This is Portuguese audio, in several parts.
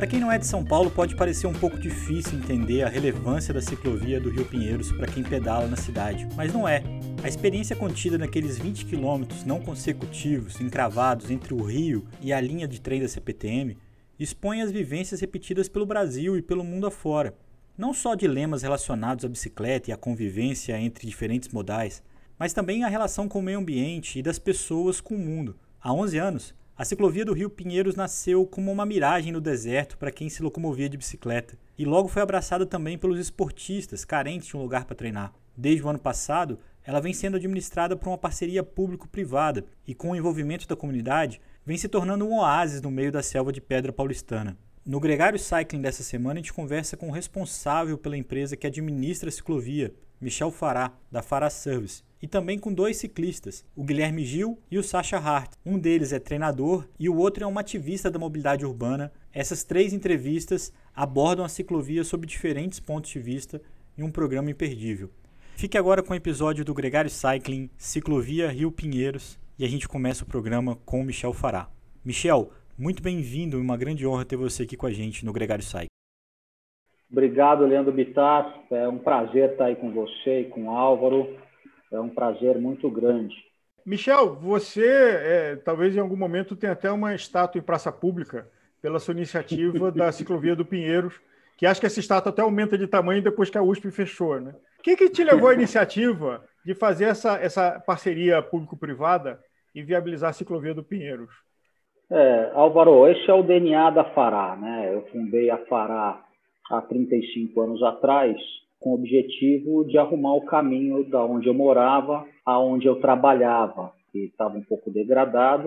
Para quem não é de São Paulo, pode parecer um pouco difícil entender a relevância da ciclovia do Rio Pinheiros para quem pedala na cidade, mas não é. A experiência contida naqueles 20 quilômetros não consecutivos, encravados entre o rio e a linha de trem da CPTM, expõe as vivências repetidas pelo Brasil e pelo mundo afora. Não só dilemas relacionados à bicicleta e à convivência entre diferentes modais, mas também a relação com o meio ambiente e das pessoas com o mundo. Há 11 anos, a ciclovia do Rio Pinheiros nasceu como uma miragem no deserto para quem se locomovia de bicicleta e logo foi abraçada também pelos esportistas carentes de um lugar para treinar. Desde o ano passado, ela vem sendo administrada por uma parceria público-privada e, com o envolvimento da comunidade, vem se tornando um oásis no meio da selva de pedra paulistana. No Gregário Cycling dessa semana, a gente conversa com o responsável pela empresa que administra a ciclovia, Michel Farah, da Farah Service, e também com dois ciclistas, o Guilherme Gil e o Sacha Hart. Um deles é treinador e o outro é um ativista da mobilidade urbana. Essas 3 entrevistas abordam a ciclovia sob diferentes pontos de vista em um programa imperdível. Fique agora com o episódio do Gregário Cycling, Ciclovia Rio Pinheiros, e a gente começa o programa com o Michel Farah. Michel, muito bem-vindo e uma grande honra ter você aqui com a gente no Gregário Cycling. Obrigado, Leandro Bittar. É um prazer estar aí com você e com o Álvaro. É um prazer muito grande. Michel, você talvez em algum momento tenha até uma estátua em praça pública pela sua iniciativa da Ciclovia do Pinheiros, que acho que essa estátua até aumenta de tamanho depois que a USP fechou, né? O que te levou à iniciativa de fazer essa parceria público-privada e viabilizar a Ciclovia do Pinheiros? Álvaro, esse é o DNA da Farah, né? Eu fundei a Farah há 35 anos atrás, com o objetivo de arrumar o caminho da onde eu morava, aonde eu trabalhava, que estava um pouco degradado.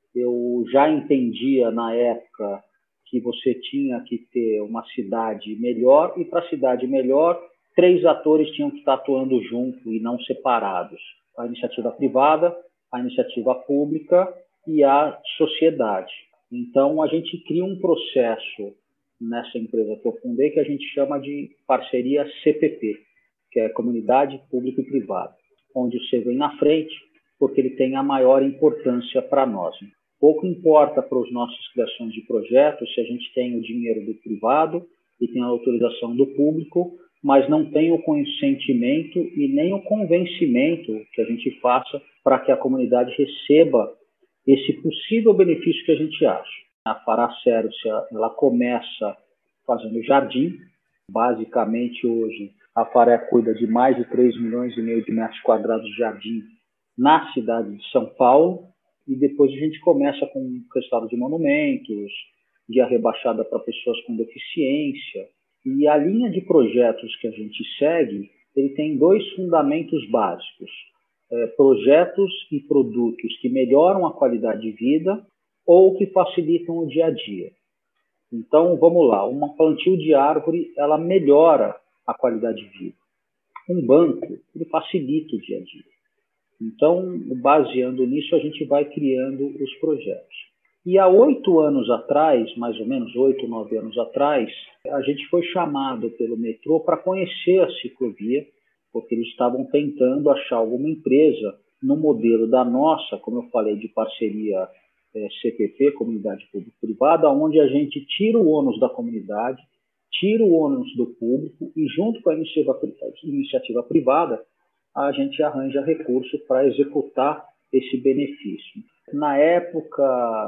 Eu já entendia na época que você tinha que ter uma cidade melhor, e para a cidade melhor, 3 atores tinham que estar atuando junto e não separados: a iniciativa privada, a iniciativa pública e a sociedade. Então, a gente cria um processo nessa empresa que eu fundei, que a gente chama de parceria CPP, que é Comunidade Pública e Privada, onde você vem na frente porque ele tem a maior importância para nós. Pouco importa para as nossas criações de projetos se a gente tem o dinheiro do privado e tem a autorização do público, mas não tem o consentimento e nem o convencimento que a gente faça para que a comunidade receba esse possível benefício que a gente acha. A Farah Service, ela começa fazendo jardim. Basicamente, hoje, a Farah cuida de mais de 3,5 milhões de metros quadrados de jardim na cidade de São Paulo. E depois a gente começa com restauro de monumentos, guia rebaixada para pessoas com deficiência. E a linha de projetos que a gente segue, ele tem 2 fundamentos básicos: projetos e produtos que melhoram a qualidade de vida ou que facilitam o dia a dia. Então, vamos lá, uma plantio de árvore, ela melhora a qualidade de vida. Um banco, ele facilita o dia a dia. Então, baseando nisso, a gente vai criando os projetos. E há 8 anos atrás, mais ou menos 8, 9 anos atrás, a gente foi chamado pelo metrô para conhecer a ciclovia, porque eles estavam tentando achar alguma empresa no modelo da nossa, como eu falei, de parceria CPP, Comunidade Público-Privada, onde a gente tira o ônus da comunidade, tira o ônus do público e, junto com a iniciativa privada, a gente arranja recurso para executar esse benefício. Na época,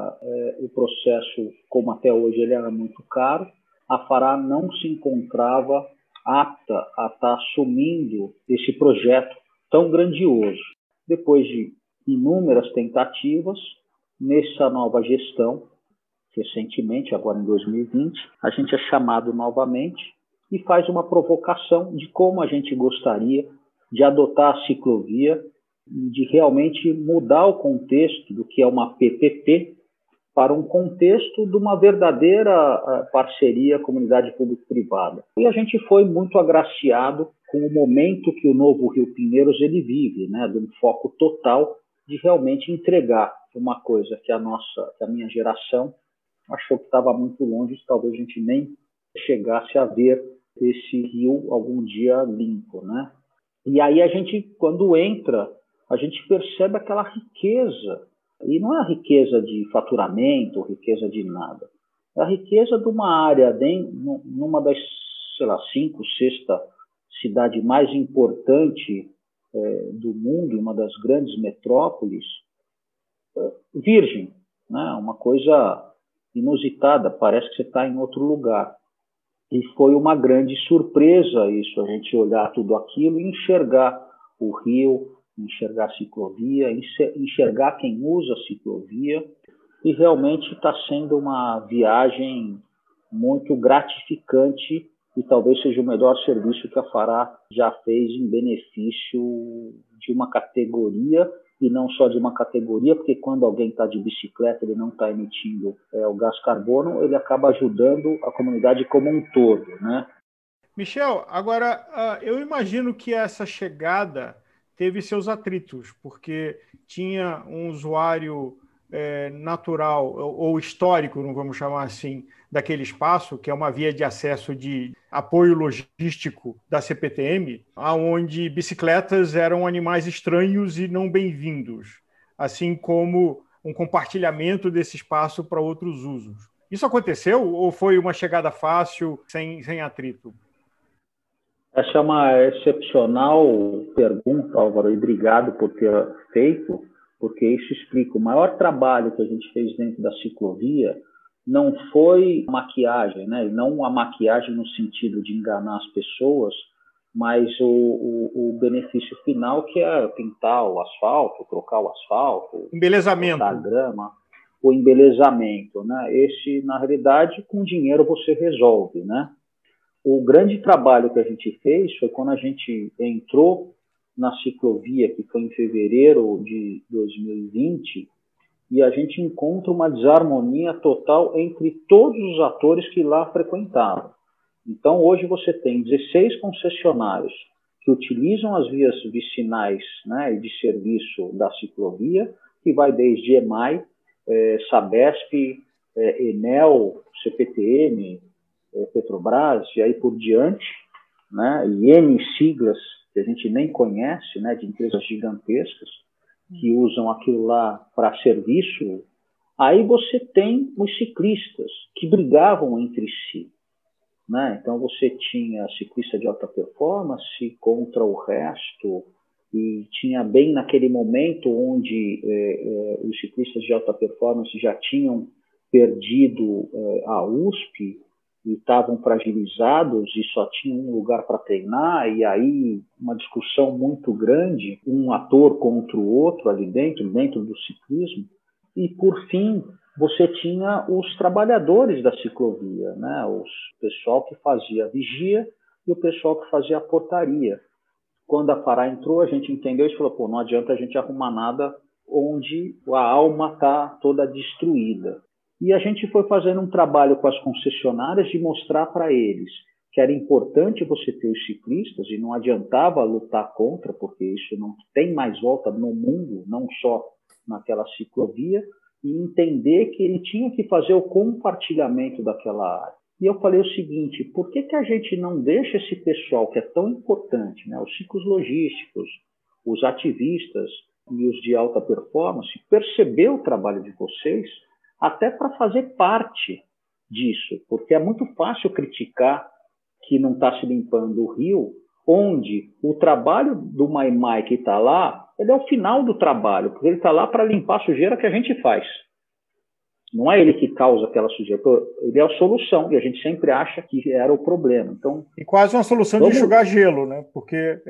o processo, como até hoje, ele era muito caro. A Farah não se encontrava apta a estar assumindo esse projeto tão grandioso. Depois de inúmeras tentativas, nessa nova gestão, recentemente, agora em 2020, a gente é chamado novamente e faz uma provocação de como a gente gostaria de adotar a ciclovia, de realmente mudar o contexto do que é uma PPP para um contexto de uma verdadeira parceria comunidade público-privada. E a gente foi muito agraciado com o momento que o novo Rio Pinheiros ele vive, né, de um foco total de realmente entregar uma coisa que a minha geração achou que estava muito longe, talvez a gente nem chegasse a ver esse rio algum dia limpo, né? E aí a gente, quando entra, a gente percebe aquela riqueza, e não é a riqueza de faturamento, riqueza de nada, A riqueza de uma área, numa das, sei lá, 5, 6ª cidade mais importante do mundo, uma das grandes metrópoles, virgem, né? Uma coisa inusitada, parece que você está em outro lugar. E foi uma grande surpresa isso, a gente olhar tudo aquilo e enxergar o rio, enxergar a ciclovia, enxergar quem usa a ciclovia, e realmente está sendo uma viagem muito gratificante e talvez seja o melhor serviço que a Fará já fez em benefício de uma categoria, e não só de uma categoria, porque quando alguém está de bicicleta, ele não está emitindo o gás carbono, ele acaba ajudando a comunidade como um todo, né? Michel, agora, eu imagino que essa chegada teve seus atritos, porque tinha um usuário natural ou histórico, não vamos chamar assim, daquele espaço, que é uma via de acesso de apoio logístico da CPTM, onde bicicletas eram animais estranhos e não bem-vindos, assim como um compartilhamento desse espaço para outros usos. Isso aconteceu ou foi uma chegada fácil, sem atrito? Essa é uma excepcional pergunta, Álvaro, e obrigado por ter feito, porque isso explica. O maior trabalho que a gente fez dentro da ciclovia não foi maquiagem, né? Não a maquiagem no sentido de enganar as pessoas, mas o benefício final, que é pintar o asfalto, trocar o asfalto, embelezamento, cortar a grama, o embelezamento, né? Esse, na realidade, com dinheiro você resolve, né? O grande trabalho que a gente fez foi quando a gente entrou na ciclovia, que foi em fevereiro de 2020, e a gente encontra uma desarmonia total entre todos os atores que lá frequentavam. Então, hoje você tem 16 concessionários que utilizam as vias vicinais, né, de serviço da ciclovia, que vai desde EMAI, Sabesp, Enel, CPTM, Petrobras, e aí por diante, né, e N siglas que a gente nem conhece, né, de empresas gigantescas que usam aquilo lá para serviço. Aí você tem os ciclistas que brigavam entre si, né? Então você tinha ciclista de alta performance contra o resto, e tinha bem naquele momento onde os ciclistas de alta performance já tinham perdido a USP e estavam fragilizados e só tinham um lugar para treinar, e aí uma discussão muito grande, um ator contra o outro ali dentro do ciclismo. E, por fim, você tinha os trabalhadores da ciclovia, né? O pessoal que fazia a vigia e o pessoal que fazia a portaria. Quando a Fará entrou, a gente entendeu e falou, não adianta a gente arrumar nada onde a alma está toda destruída. E a gente foi fazendo um trabalho com as concessionárias de mostrar para eles que era importante você ter os ciclistas e não adiantava lutar contra, porque isso não tem mais volta no mundo, não só naquela ciclovia, e entender que ele tinha que fazer o compartilhamento daquela área. E eu falei o seguinte, por que a gente não deixa esse pessoal que é tão importante, né, os ciclos logísticos, os ativistas e os de alta performance, perceber o trabalho de vocês, até para fazer parte disso, porque é muito fácil criticar que não está se limpando o rio, onde o trabalho do Maimai que está lá, ele é o final do trabalho, porque ele está lá para limpar a sujeira que a gente faz. Não é ele que causa aquela sujeira, ele é a solução, e a gente sempre acha que era o problema. Então, e quase uma solução de enxugar gelo, né? Porque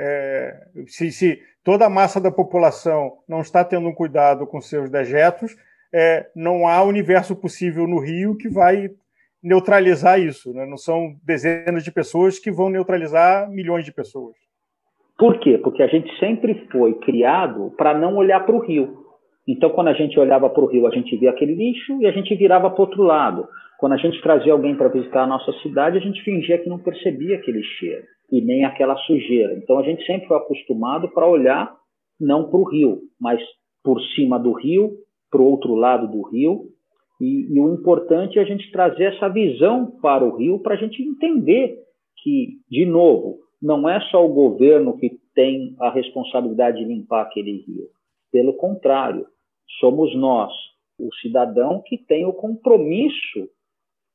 se toda a massa da população não está tendo um cuidado com seus dejetos, não há universo possível no rio que vai neutralizar isso, né? Não são dezenas de pessoas que vão neutralizar milhões de pessoas. Por quê? Porque a gente sempre foi criado para não olhar para o rio. Então, quando a gente olhava para o rio, a gente via aquele lixo e a gente virava para o outro lado. Quando a gente trazia alguém para visitar a nossa cidade, a gente fingia que não percebia aquele cheiro e nem aquela sujeira. Então, a gente sempre foi acostumado para olhar não para o rio, mas por cima do rio, para o outro lado do rio. E o importante é a gente trazer essa visão para o rio, para a gente entender que, de novo, não é só o governo que tem a responsabilidade de limpar aquele rio. Pelo contrário, somos nós, o cidadão, que tem o compromisso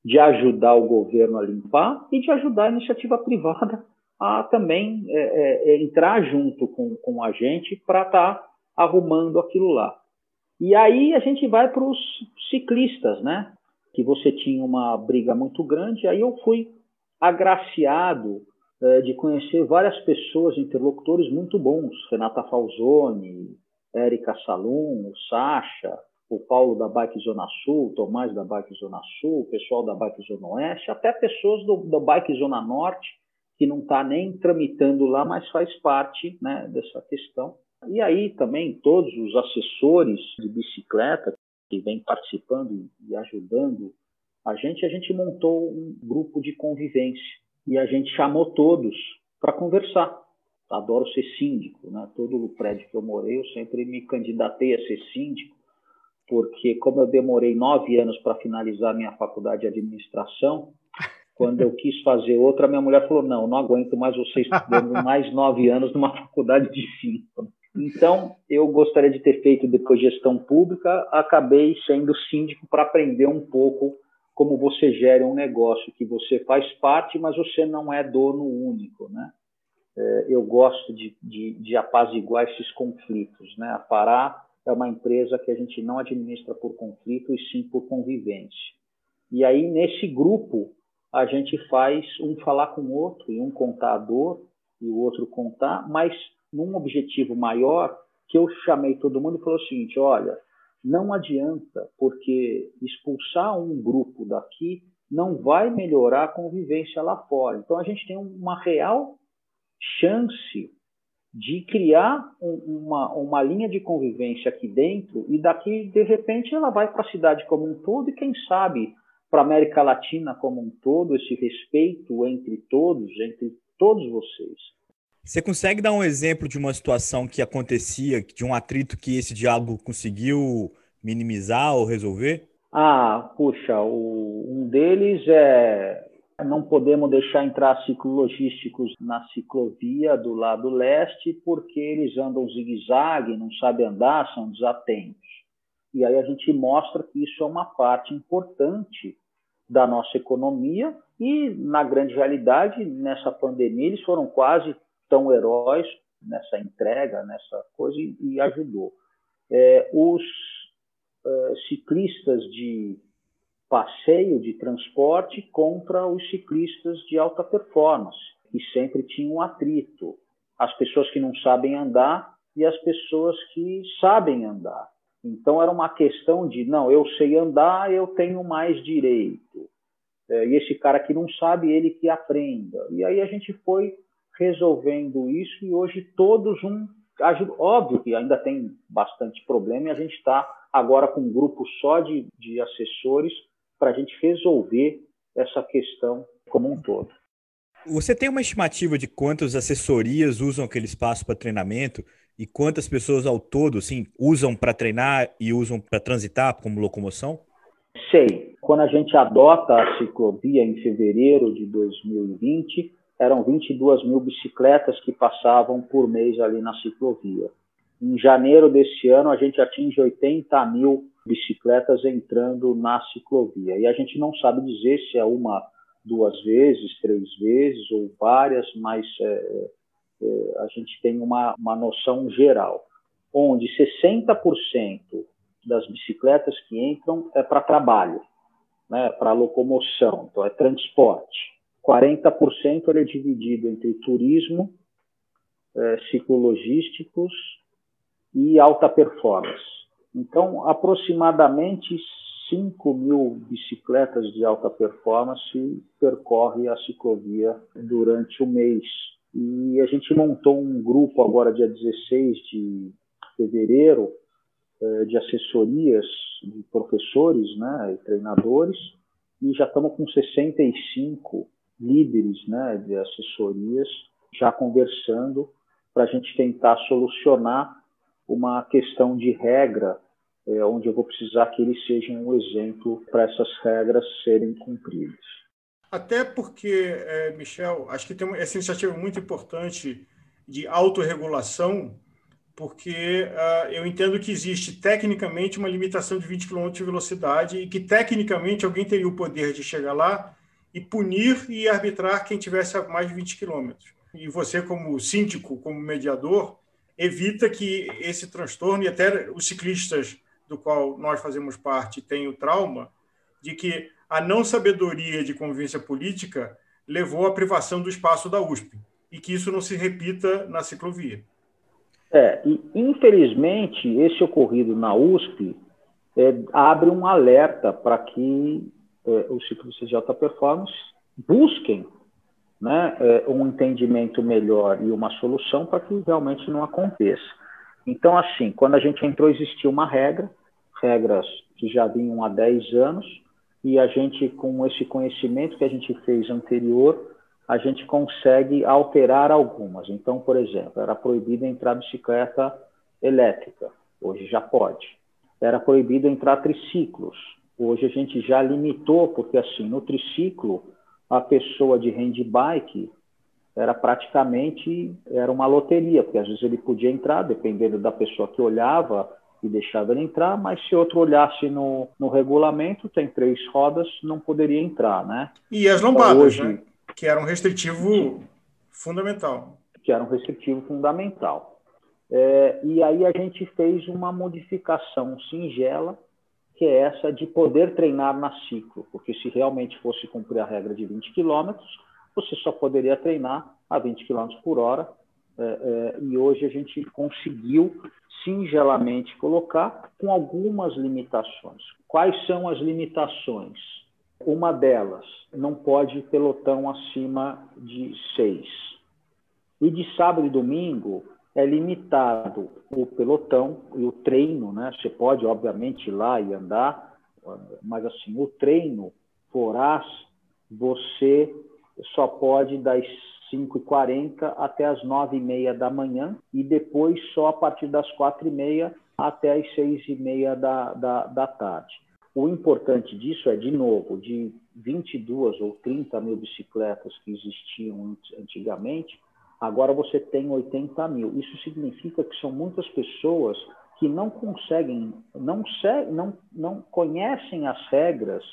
de ajudar o governo a limpar e de ajudar a iniciativa privada a também entrar junto com a gente para estar arrumando aquilo lá. E aí a gente vai para os ciclistas, né? Que você tinha uma briga muito grande, aí eu fui agraciado de conhecer várias pessoas, interlocutores muito bons, Renata Falzoni, Érica Salum, o Sacha, o Paulo da Bike Zona Sul, o Tomás da Bike Zona Sul, o pessoal da Bike Zona Oeste, até pessoas do Bike Zona Norte, que não está nem tramitando lá, mas faz parte, né, dessa questão. E aí também todos os assessores de bicicleta que vêm participando e ajudando a gente montou um grupo de convivência e a gente chamou todos para conversar. Adoro ser síndico, né? Todo o prédio que eu morei, eu sempre me candidatei a ser síndico, porque como eu demorei 9 anos para finalizar minha faculdade de administração, quando eu quis fazer outra, minha mulher falou, não aguento mais você estudando mais 9 anos numa faculdade de 5. Então, eu gostaria de ter feito depois gestão pública, acabei sendo síndico para aprender um pouco como você gera um negócio, que você faz parte, mas você não é dono único, né? Eu gosto de apaziguar esses conflitos, né? A Pará é uma empresa que a gente não administra por conflito, e sim por convivência. E aí, nesse grupo, a gente faz um falar com o outro, e um contar a dor, e o outro contar, mas num objetivo maior, que eu chamei todo mundo e falei o seguinte, olha, não adianta, porque expulsar um grupo daqui não vai melhorar a convivência lá fora. Então, a gente tem uma real chance de criar uma linha de convivência aqui dentro e daqui, de repente, ela vai para a cidade como um todo e, quem sabe, para a América Latina como um todo, esse respeito entre todos vocês. Você consegue dar um exemplo de uma situação que acontecia, de um atrito que esse diálogo conseguiu minimizar ou resolver? Puxa, um deles é não podemos deixar entrar ciclologísticos na ciclovia do lado leste porque eles andam zigue-zague, não sabem andar, são desatentos. E aí a gente mostra que isso é uma parte importante da nossa economia e, na grande realidade, nessa pandemia, eles foram quase tão heróis nessa entrega, nessa coisa, e ajudou. Os ciclistas de passeio, de transporte, contra os ciclistas de alta performance, que sempre tinham um atrito. As pessoas que não sabem andar e as pessoas que sabem andar. Então, era uma questão de, não, eu sei andar, eu tenho mais direito. E esse cara que não sabe, ele que aprenda. E aí a gente foi resolvendo isso e hoje todos óbvio que ainda tem bastante problema e a gente está agora com um grupo só de assessores para a gente resolver essa questão como um todo. Você tem uma estimativa de quantas assessorias usam aquele espaço para treinamento e quantas pessoas ao todo assim, usam para treinar e usam para transitar como locomoção? Sei. Quando a gente adota a ciclovia em fevereiro de 2020, eram 22 mil bicicletas que passavam por mês ali na ciclovia. Em janeiro desse ano, a gente atinge 80 mil bicicletas entrando na ciclovia. E a gente não sabe dizer se é 1, 2 vezes, 3 vezes ou várias, mas a gente tem uma noção geral, onde 60% das bicicletas que entram é para trabalho, né, para locomoção, então é transporte. 40% ele é dividido entre turismo, ciclologísticos e alta performance. Então, aproximadamente 5 mil bicicletas de alta performance percorrem a ciclovia durante o mês. E a gente montou um grupo agora, dia 16 de fevereiro, de assessorias de professores, né, e treinadores, e já estamos com 65 líderes, né, de assessorias já conversando para a gente tentar solucionar uma questão de regra, onde eu vou precisar que eles sejam um exemplo para essas regras serem cumpridas. Até porque, Michel, acho que tem essa iniciativa muito importante de autorregulação, porque eu entendo que existe tecnicamente uma limitação de 20 km de velocidade e que tecnicamente alguém teria o poder de chegar lá e punir e arbitrar quem tivesse a mais de 20 km. E você, como síndico, como mediador, evita que esse transtorno, e até os ciclistas do qual nós fazemos parte têm o trauma de que a não sabedoria de convivência política levou à privação do espaço da USP e que isso não se repita na ciclovia. E infelizmente, esse ocorrido na USP abre um alerta para que os ciclistas de alta performance busquem, né, um entendimento melhor e uma solução para que realmente não aconteça. Então, assim, quando a gente entrou, existia uma regras que já vinham há 10 anos, e a gente, com esse conhecimento que a gente fez anterior, a gente consegue alterar algumas. Então, por exemplo, era proibido entrar bicicleta elétrica, hoje já pode. Era proibido entrar triciclos, hoje a gente já limitou, porque assim, no triciclo, a pessoa de handbike era uma loteria, porque às vezes ele podia entrar, dependendo da pessoa que olhava e deixava ele entrar, mas se outro olhasse no regulamento, tem 3 rodas, não poderia entrar, né? E as lombadas, então, hoje, né? Que era um restritivo fundamental. E aí a gente fez uma modificação singela, que é essa de poder treinar na ciclo, porque se realmente fosse cumprir a regra de 20 km, você só poderia treinar a 20 km por hora, e hoje a gente conseguiu singelamente colocar com algumas limitações. Quais são as limitações? Uma delas, não pode pelotão acima de 6. E de sábado e domingo é limitado o pelotão e o treino, né? Você pode, obviamente, ir lá e andar, mas assim, o treino voraz, você só pode das 5h40 até as 9h30 da manhã e depois só a partir das 4h30 até as 6h30 da tarde. O importante disso é, de novo, de 22 ou 30 mil bicicletas que existiam antigamente, agora você tem 80 mil. Isso significa que são muitas pessoas que não conseguem, não conhecem as regras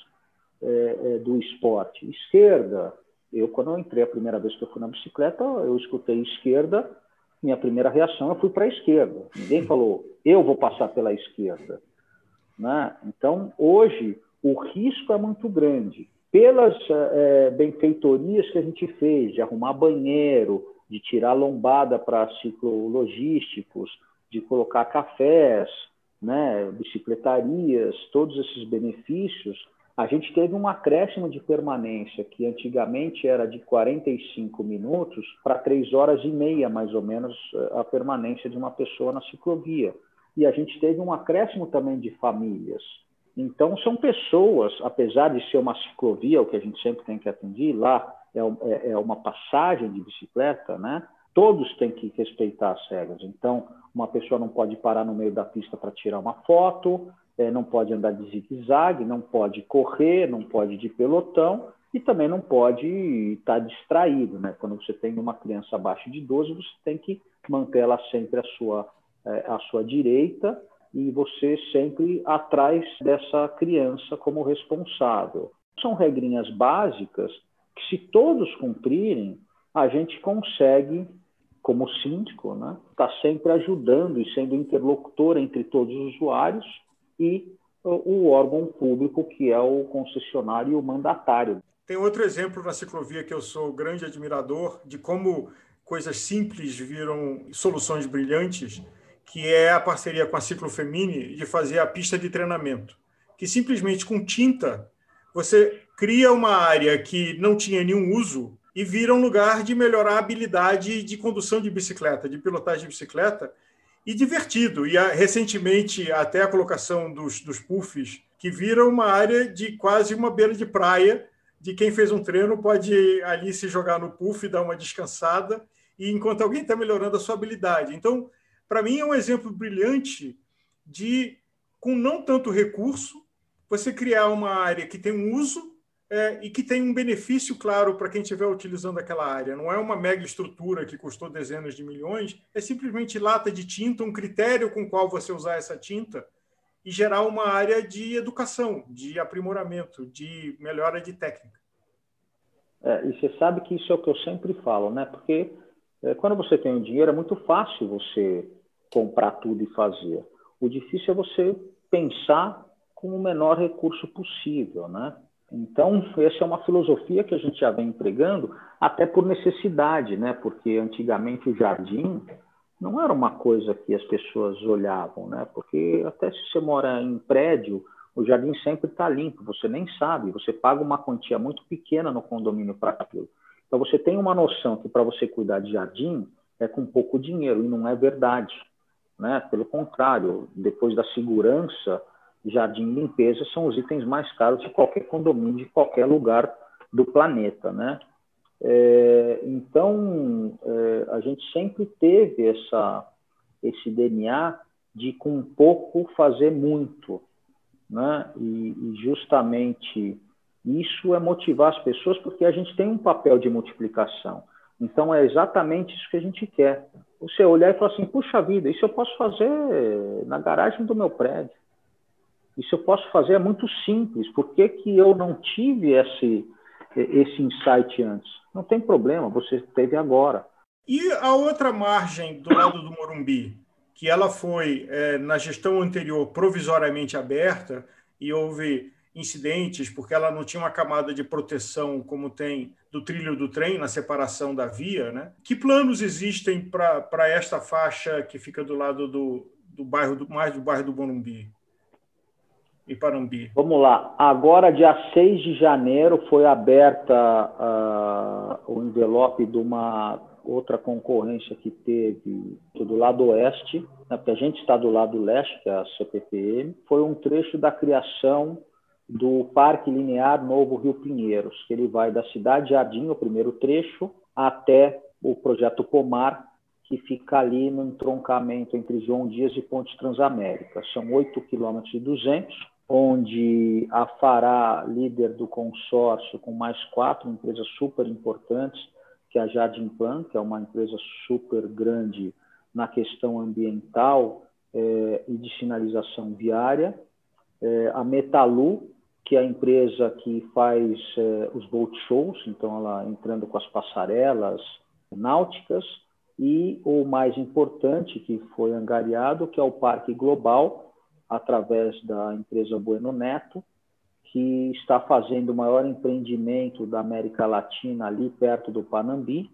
do esporte. Esquerda, quando eu entrei a primeira vez que eu fui na bicicleta, eu escutei esquerda, minha primeira reação, eu fui para a esquerda. Ninguém falou, eu vou passar pela esquerda. Né? Então, hoje, o risco é muito grande. Pelas benfeitorias que a gente fez, de arrumar banheiro, de tirar lombada para ciclologísticos, de colocar cafés, né, bicicletarias, todos esses benefícios, a gente teve um acréscimo de permanência, que antigamente era de 45 minutos para 3h30, mais ou menos, a permanência de uma pessoa na ciclovia. E a gente teve um acréscimo também de famílias. Então, são pessoas, apesar de ser uma ciclovia, o que a gente sempre tem que atender, lá é uma passagem de bicicleta, né? Todos têm que respeitar as regras. Então, uma pessoa não pode parar no meio da pista para tirar uma foto, não pode andar de zigue-zague, não pode correr, não pode ir de pelotão e também não pode estar distraído, né? Quando você tem uma criança abaixo de 12, você tem que manter ela sempre à sua direita e você sempre atrás dessa criança como responsável. São regrinhas básicas que, se todos cumprirem, a gente consegue, como síndico, né, tá sempre ajudando e sendo interlocutor entre todos os usuários e o órgão público, que é o concessionário e o mandatário. Tem outro exemplo na ciclovia que eu sou grande admirador de como coisas simples viram soluções brilhantes, que é a parceria com a Ciclofemini de fazer a pista de treinamento, que simplesmente com tinta você cria uma área que não tinha nenhum uso e vira um lugar de melhorar a habilidade de condução de bicicleta, de pilotagem de bicicleta, e divertido. E recentemente até a colocação dos puffs, que viram uma área de quase uma beira de praia, de quem fez um treino pode ali se jogar no puff, dar uma descansada, e enquanto alguém está melhorando a sua habilidade. Então, para mim, é um exemplo brilhante de, com não tanto recurso, você criar uma área que tem um uso, e que tem um benefício claro para quem estiver utilizando aquela área. Não é uma mega estrutura que custou dezenas de milhões, é simplesmente lata de tinta, um critério com o qual você usar essa tinta e gerar uma área de educação, de aprimoramento, de melhora de técnica. E você sabe que isso é o que eu sempre falo, né? Porque quando você tem o dinheiro, é muito fácil você comprar tudo e fazer. O difícil é você pensar com o menor recurso possível, né? Então, essa é uma filosofia que a gente já vem empregando, até por necessidade, né? Porque antigamente o jardim não era uma coisa que as pessoas olhavam, né? Porque até se você mora em prédio, o jardim sempre está limpo, você nem sabe, você paga uma quantia muito pequena no condomínio para aquilo. Então, você tem uma noção que para você cuidar de jardim é com pouco dinheiro, e não é verdade, né? Pelo contrário, depois da segurança, jardim e limpeza são os itens mais caros de qualquer condomínio, de qualquer lugar do planeta, né? Então, a gente sempre teve esse DNA de com pouco fazer muito, né? E justamente isso é motivar as pessoas, porque a gente tem um papel de multiplicação. Então, é exatamente isso que a gente quer. Você olhar e falar assim, puxa vida, isso eu posso fazer na garagem do meu prédio. Isso eu posso fazer, é muito simples. Por que que eu não tive esse insight antes? Não tem problema, você teve agora. E a outra margem do lado do Morumbi, que ela foi, na gestão anterior, provisoriamente aberta, e houve incidentes, porque ela não tinha uma camada de proteção como tem do trilho do trem, na separação da via, né? Que planos existem para esta faixa que fica do lado do bairro, mais do bairro do Morumbi e Panambi? Vamos lá. Agora, dia 6 de janeiro, foi aberta o envelope de uma outra concorrência que teve do lado oeste, né, porque a gente está do lado leste, que é a CPPM. Foi um trecho da criação do Parque Linear Novo Rio Pinheiros, que ele vai da Cidade Jardim, o primeiro trecho, até o Projeto Pomar, que fica ali no entroncamento entre João Dias e Ponte Transamérica. São 8,2 km, onde a Fará, líder do consórcio, com mais 4 empresas super importantes, que é a Jardim Plan, que é uma empresa super grande na questão ambiental e de sinalização viária, a Metalu, que é a empresa que faz os boat shows, então ela entrando com as passarelas náuticas, e o mais importante que foi angariado, que é o Parque Global, através da empresa Bueno Neto, que está fazendo o maior empreendimento da América Latina ali perto do Panambi.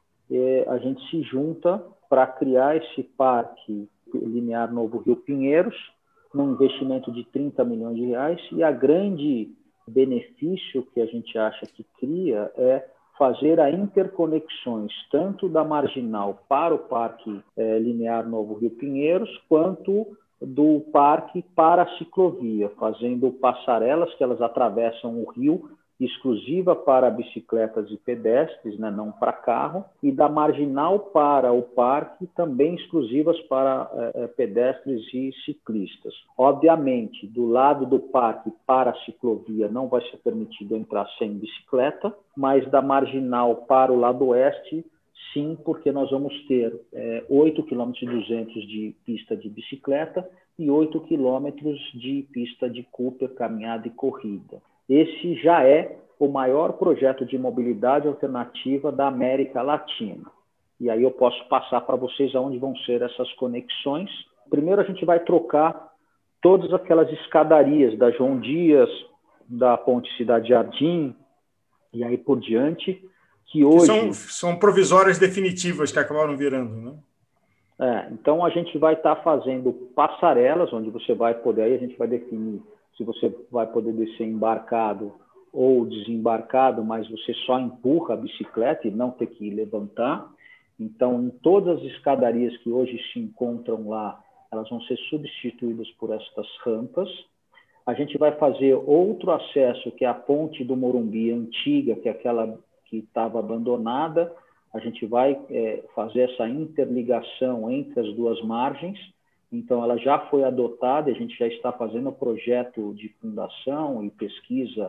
A gente se junta para criar esse Parque Linear Novo Rio Pinheiros, num investimento de 30 milhões de reais, e a grande benefício que a gente acha que cria é fazer a interconexões tanto da Marginal para o Parque Linear Novo Rio Pinheiros, quanto do parque para a ciclovia, fazendo passarelas que elas atravessam o rio, exclusiva para bicicletas e pedestres, né, não para carro, e da Marginal para o parque, também exclusivas para pedestres e ciclistas. Obviamente, do lado do parque para a ciclovia não vai ser permitido entrar sem bicicleta, mas da Marginal para o lado oeste, sim, porque nós vamos ter 8,2 km de pista de bicicleta e 8 km de pista de Cooper, caminhada e corrida. Esse já é o maior projeto de mobilidade alternativa da América Latina. E aí eu posso passar para vocês aonde vão ser essas conexões. Primeiro a gente vai trocar todas aquelas escadarias da João Dias, da Ponte Cidade Jardim e aí por diante, que hoje... São provisórias definitivas que acabaram virando, né? Então a gente vai estar fazendo passarelas, onde você vai poder, aí a gente vai definir se você vai poder descer embarcado ou desembarcado, mas você só empurra a bicicleta e não ter que levantar. Então, em todas as escadarias que hoje se encontram lá, elas vão ser substituídas por estas rampas. A gente vai fazer outro acesso, que é a Ponte do Morumbi antiga, que é aquela que estava abandonada. A gente vai fazer essa interligação entre as duas margens. Então, ela já foi adotada, a gente já está fazendo o projeto de fundação e pesquisa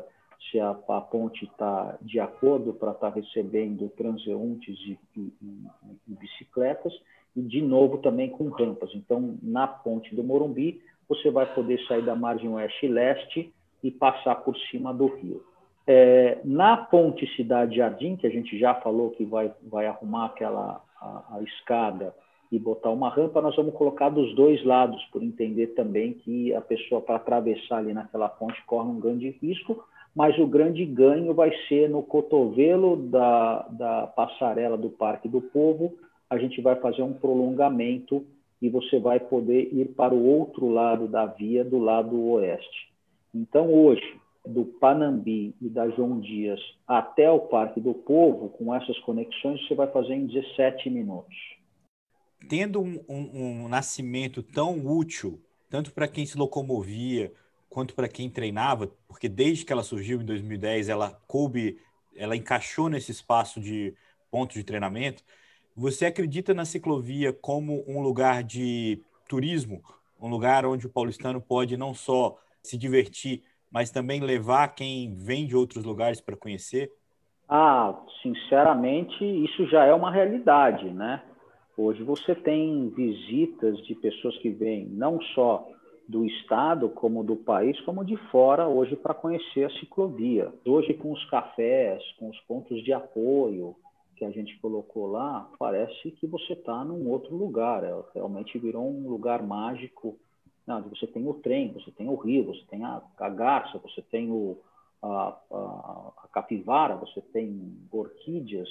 se a ponte está de acordo para estar recebendo transeuntes e bicicletas, e de novo também com rampas. Então, na ponte do Morumbi, você vai poder sair da margem oeste e leste e passar por cima do rio. Na ponte Cidade Jardim, que a gente já falou que vai arrumar a escada e botar uma rampa, nós vamos colocar dos dois lados, por entender também que a pessoa, para atravessar ali naquela ponte, corre um grande risco, mas o grande ganho vai ser no cotovelo da passarela do Parque do Povo. A gente vai fazer um prolongamento e você vai poder ir para o outro lado da via, do lado oeste. Então, hoje, do Panambi e da João Dias até o Parque do Povo, com essas conexões, você vai fazer em 17 minutos. Tendo um nascimento tão útil, tanto para quem se locomovia, quanto para quem treinava, porque desde que ela surgiu em 2010, ela encaixou nesse espaço de ponto de treinamento. Você acredita na ciclovia como um lugar de turismo, um lugar onde o paulistano pode não só se divertir, mas também levar quem vem de outros lugares para conhecer? Sinceramente, isso já é uma realidade, né? Hoje você tem visitas de pessoas que vêm não só do estado, como do país, como de fora, hoje para conhecer a ciclovia. Hoje, com os cafés, com os pontos de apoio que a gente colocou lá, parece que você está num outro lugar. Realmente virou um lugar mágico. Não, você tem o trem, você tem o rio, você tem a garça, você tem a capivara, você tem orquídeas,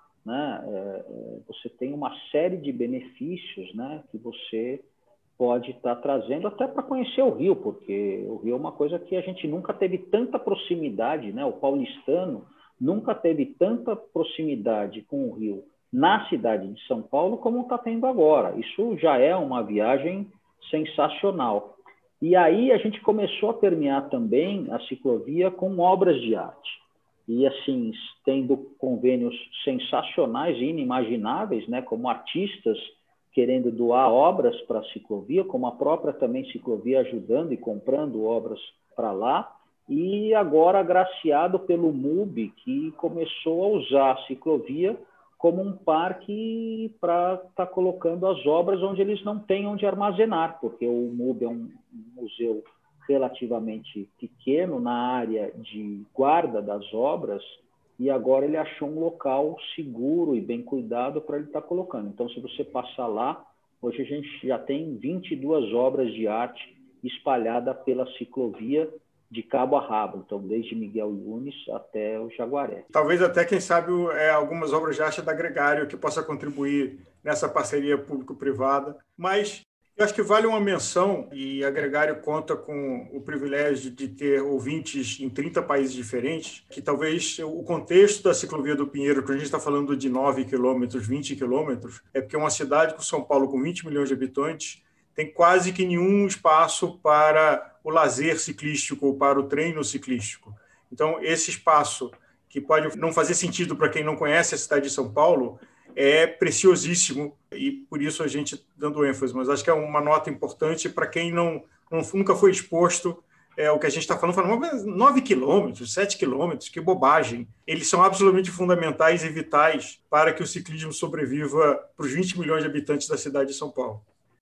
né? Você tem uma série de benefícios, né, que você pode estar trazendo até para conhecer o rio, porque o rio é uma coisa que a gente nunca teve tanta proximidade, né? O paulistano nunca teve tanta proximidade com o rio na cidade de São Paulo como está tendo agora. Isso já é uma viagem sensacional. E aí a gente começou a permear também a ciclovia com obras de arte. E assim, tendo convênios sensacionais e inimagináveis, né, como artistas querendo doar obras para a ciclovia, como a própria também ciclovia ajudando e comprando obras para lá, e agora agraciado pelo MUB, que começou a usar a ciclovia como um parque para estar colocando as obras onde eles não têm onde armazenar, porque o MUB é um museu relativamente pequeno na área de guarda das obras, e agora ele achou um local seguro e bem cuidado para ele estar colocando. Então, se você passar lá, hoje a gente já tem 22 obras de arte espalhadas pela ciclovia de cabo a rabo, então desde Miguel Yunes até o Jaguaré. Talvez até, quem sabe, algumas obras de arte da Gregário que possa contribuir nessa parceria público-privada, mas eu acho que vale uma menção, e a Gregário conta com o privilégio de ter ouvintes em 30 países diferentes, que talvez o contexto da ciclovia do Pinheiro, que a gente está falando de 9 quilômetros, 20 quilômetros, é porque uma cidade como São Paulo, com 20 milhões de habitantes, tem quase que nenhum espaço para o lazer ciclístico ou para o treino ciclístico. Então, esse espaço, que pode não fazer sentido para quem não conhece a cidade de São Paulo, é preciosíssimo, e por isso a gente dando ênfase. Mas acho que é uma nota importante para quem nunca foi exposto ao que a gente está falando, mas 9 quilômetros, 7 quilômetros, que bobagem. Eles são absolutamente fundamentais e vitais para que o ciclismo sobreviva para os 20 milhões de habitantes da cidade de São Paulo.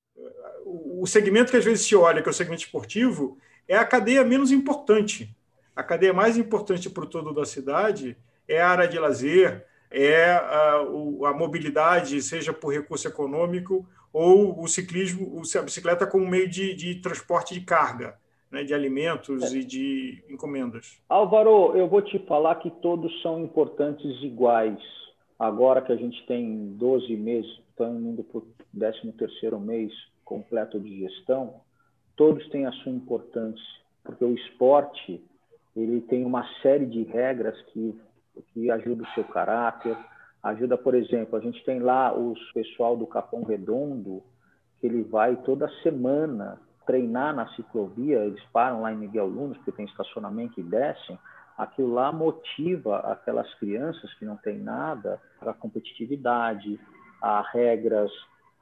O segmento que às vezes se olha, que é o segmento esportivo, é a cadeia menos importante. A cadeia mais importante para o todo da cidade é a área de lazer, é a mobilidade, seja por recurso econômico, ou o ciclismo, a bicicleta como meio de transporte de carga, né, de alimentos e de encomendas. Álvaro, eu vou te falar que todos são importantes iguais. Agora que a gente tem 12 meses, estamos indo para o 13º mês completo de gestão, todos têm a sua importância, porque o esporte ele tem uma série de regras que ajuda o seu caráter, ajuda, por exemplo, a gente tem lá o pessoal do Capão Redondo, que ele vai toda semana treinar na ciclovia, eles param lá em Miguel Yunes, porque tem estacionamento e descem, aquilo lá motiva aquelas crianças que não têm nada para a competitividade, a regras,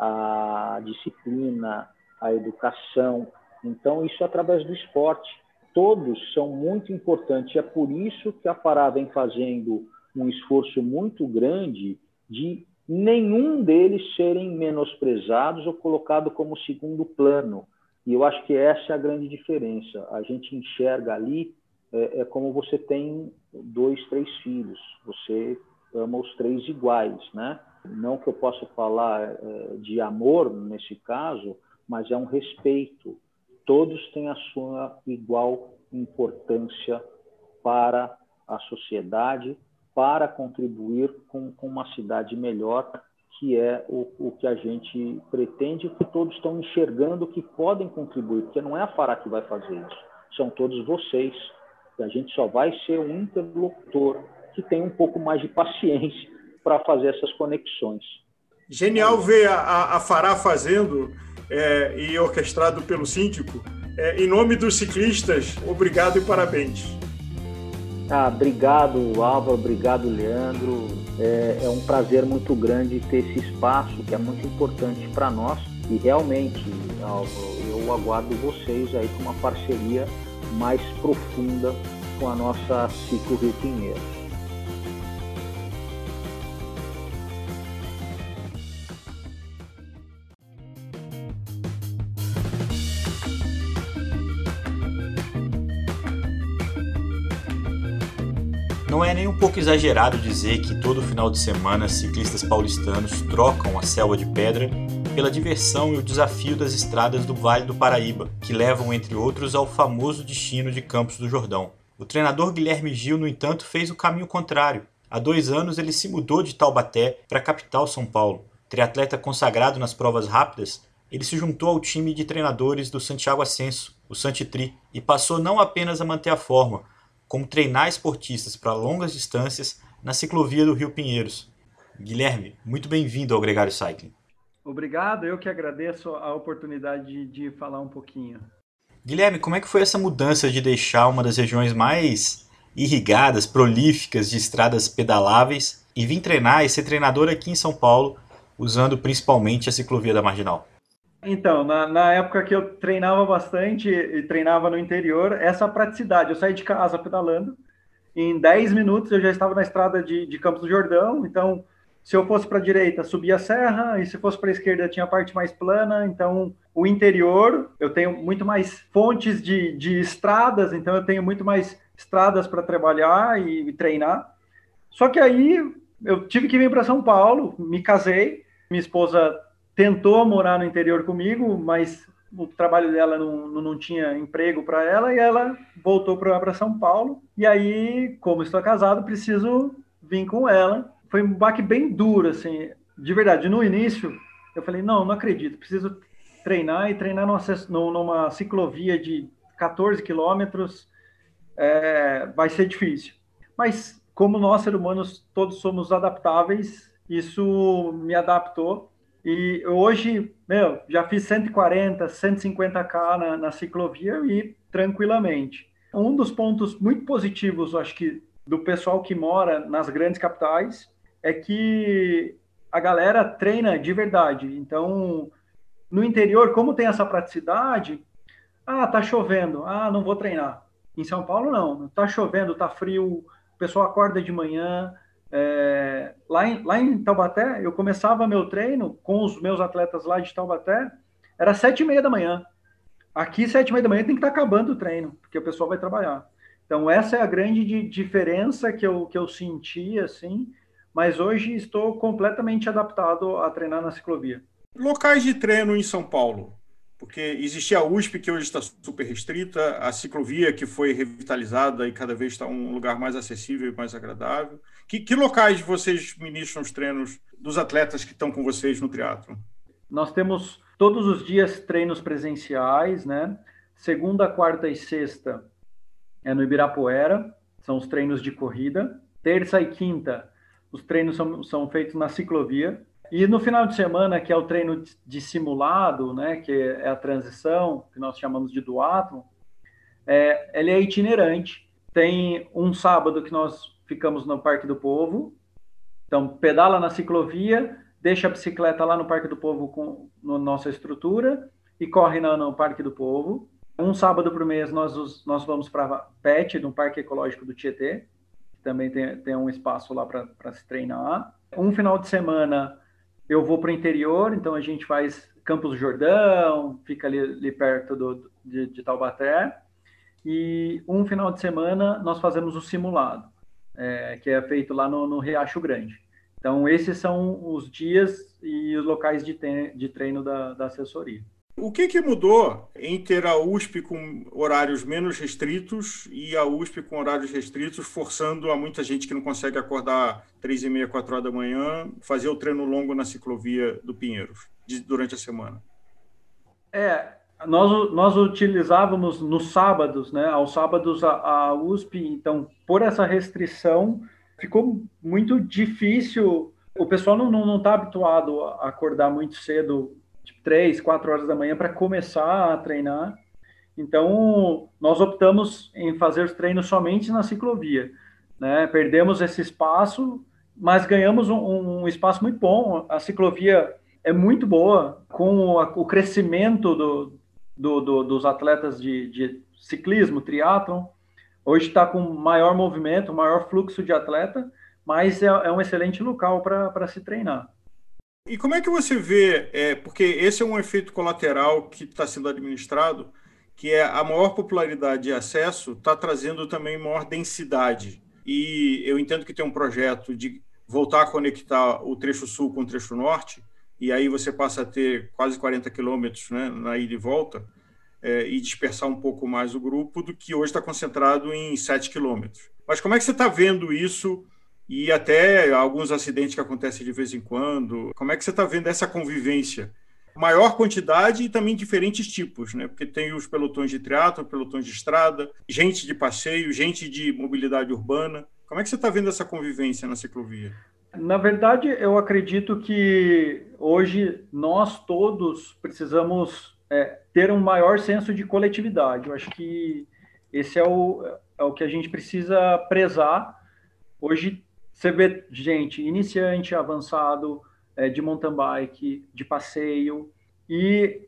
a disciplina, a educação. Então, isso é através do esporte. todos são muito importantes. É por isso que a Fará vem fazendo um esforço muito grande de nenhum deles serem menosprezados ou colocado como segundo plano. E eu acho que essa é a grande diferença. A gente enxerga ali, é como você tem 2, 3 filhos. Você ama os 3 iguais, né? Não que eu possa falar de amor nesse caso, mas é um respeito. Todos têm a sua igual importância para a sociedade, para contribuir com uma cidade melhor, que é o que a gente pretende, que todos estão enxergando que podem contribuir, porque não é a Fará que vai fazer isso, são todos vocês. E a gente só vai ser um interlocutor que tem um pouco mais de paciência para fazer essas conexões. Genial ver a Fará fazendo e orquestrado pelo síndico. Em nome dos ciclistas, obrigado e parabéns. Obrigado, Álvaro, obrigado, Leandro. É um prazer muito grande ter esse espaço, que é muito importante para nós. E realmente, Álvaro, eu aguardo vocês aí com uma parceria mais profunda com a nossa Ciclo Rio Pinheiros. Não é nem um pouco exagerado dizer que todo final de semana ciclistas paulistanos trocam a selva de pedra pela diversão e o desafio das estradas do Vale do Paraíba, que levam, entre outros, ao famoso destino de Campos do Jordão. O treinador Guilherme Gil, no entanto, fez o caminho contrário. Há 2 anos ele se mudou de Taubaté para a capital São Paulo. Triatleta consagrado nas provas rápidas, ele se juntou ao time de treinadores do Santiago Ascenso, o Santitri, e passou não apenas a manter a forma, como treinar esportistas para longas distâncias na ciclovia do Rio Pinheiros. Guilherme, muito bem-vindo ao Gregário Cycling. Obrigado, eu que agradeço a oportunidade de falar um pouquinho. Guilherme, como é que foi essa mudança de deixar uma das regiões mais irrigadas, prolíficas de estradas pedaláveis e vir treinar e ser treinador aqui em São Paulo, usando principalmente a ciclovia da Marginal? Então, na época que eu treinava bastante e treinava no interior, essa praticidade, eu saí de casa pedalando, em 10 minutos eu já estava na estrada de Campos do Jordão, então se eu fosse para a direita subia a serra, e se fosse para a esquerda tinha a parte mais plana, então o interior, eu tenho muito mais fontes de estradas, então eu tenho muito mais estradas para trabalhar e treinar. Só que aí eu tive que vir para São Paulo, me casei, minha esposa tentou morar no interior comigo, mas o trabalho dela não tinha emprego para ela, e ela voltou para São Paulo. E aí, como estou casado, preciso vir com ela. Foi um baque bem duro, assim, de verdade. No início, eu falei, não acredito, preciso treinar, e treinar numa ciclovia de 14 quilômetros vai ser difícil. Mas, como nós, seres humanos, todos somos adaptáveis, isso me adaptou. E hoje, já fiz 140, 150km na ciclovia e tranquilamente. Um dos pontos muito positivos, acho que, do pessoal que mora nas grandes capitais é que a galera treina de verdade. Então, no interior, como tem essa praticidade, tá chovendo, não vou treinar. Em São Paulo, não. Tá chovendo, tá frio, o pessoal acorda de manhã. Lá em Taubaté, eu começava meu treino com os meus atletas lá de Taubaté, era 7h30 da manhã. Aqui, 7h30 da manhã, tem que estar acabando o treino, porque o pessoal vai trabalhar. Então, essa é a grande diferença que eu senti, assim, mas hoje estou completamente adaptado a treinar na ciclovia. Locais de treino em São Paulo, porque existia a USP, que hoje está super restrita, a ciclovia, que foi revitalizada e cada vez está um lugar mais acessível e mais agradável. Que locais vocês ministram os treinos dos atletas que estão com vocês no triatlon? Nós temos todos os dias treinos presenciais, né? Segunda, quarta e sexta é no Ibirapuera, são os treinos de corrida. Terça e quinta, os treinos são feitos na ciclovia. E no final de semana, que é o treino de simulado, né, que é a transição, que nós chamamos de duatlon, ele é itinerante. Tem um sábado que nós ficamos no Parque do Povo, então pedala na ciclovia, deixa a bicicleta lá no Parque do Povo na nossa estrutura e corre no Parque do Povo. Um sábado por mês nós vamos para PET, no Parque Ecológico do Tietê, que também tem um espaço lá para se treinar. Um final de semana eu vou para o interior, então a gente faz Campos do Jordão, fica ali perto de Taubaté. E um final de semana nós fazemos o simulado, que é feito lá no Riacho Grande. Então, esses são os dias e os locais de treino da assessoria. O que mudou em ter a USP com horários menos restritos e a USP com horários restritos, forçando a muita gente que não consegue acordar 3h30, 4 horas da manhã, fazer o treino longo na ciclovia do Pinheiros durante a semana? Nós utilizávamos nos sábados, né? Aos sábados a USP, então, por essa restrição, ficou muito difícil. O pessoal não está habituado a acordar muito cedo, tipo 3, 4 horas da manhã, para começar a treinar. Então, nós optamos em fazer os treinos somente na ciclovia, né? Perdemos esse espaço, mas ganhamos um espaço muito bom. A ciclovia é muito boa, com o crescimento dos atletas de ciclismo, triatlon. Hoje está com maior movimento, maior fluxo de atleta, mas é um excelente local para se treinar. E como é que você vê, porque esse é um efeito colateral que está sendo administrado, que é a maior popularidade e acesso está trazendo também maior densidade. E eu entendo que tem um projeto de voltar a conectar o trecho sul com o trecho norte, e aí você passa a ter quase 40 quilômetros, né, na ida e volta, e dispersar um pouco mais o grupo do que hoje está concentrado em 7 quilômetros. Mas como é que você está vendo isso e até alguns acidentes que acontecem de vez em quando? Como é que você está vendo essa convivência? Maior quantidade e também diferentes tipos, né? Porque tem os pelotões de triatlo, pelotões de estrada, gente de passeio, gente de mobilidade urbana. Como é que você está vendo essa convivência na ciclovia? Na verdade, eu acredito que hoje nós todos precisamos ter um maior senso de coletividade. Eu acho que esse é o que a gente precisa prezar. Hoje você vê gente iniciante, avançado, de mountain bike, de passeio, e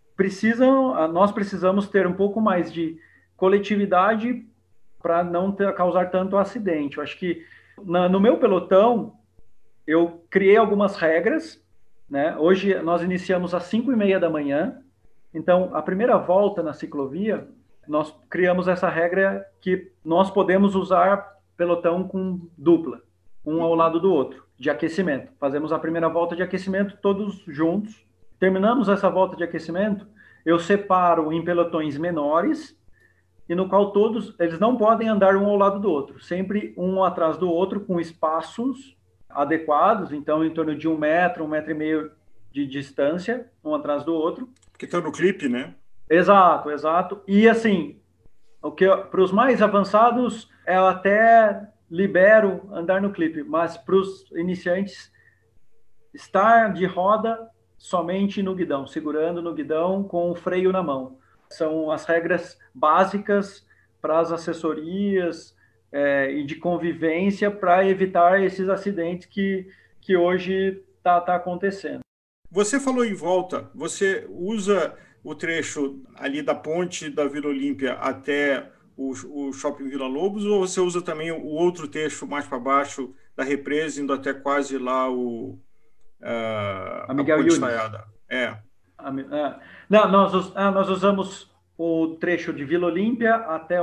nós precisamos ter um pouco mais de coletividade para não causar tanto acidente. Eu acho que no meu pelotão, eu criei algumas regras, né? Hoje nós iniciamos às 5h30 da manhã, então a primeira volta na ciclovia, nós criamos essa regra que nós podemos usar pelotão com dupla, um ao lado do outro, de aquecimento. Fazemos a primeira volta de aquecimento todos juntos. Terminamos essa volta de aquecimento, eu separo em pelotões menores, e no qual todos, eles não podem andar um ao lado do outro, sempre um atrás do outro, com espaços adequados, então em torno de 1 metro, 1,5 metros de distância, um atrás do outro. Porque está no clipe, né? Exato. E assim, para os mais avançados, eu até libero andar no clipe, mas para os iniciantes, estar de roda somente no guidão, segurando no guidão com o freio na mão. São as regras básicas para as assessorias e de convivência para evitar esses acidentes que hoje está acontecendo. Você falou em volta, você usa o trecho ali da ponte da Vila Olímpia até o Shopping Vila Lobos, ou você usa também o outro trecho mais para baixo da represa, indo até quase lá a Miguel Yunes? Não, nós usamos o trecho de Vila Olímpia até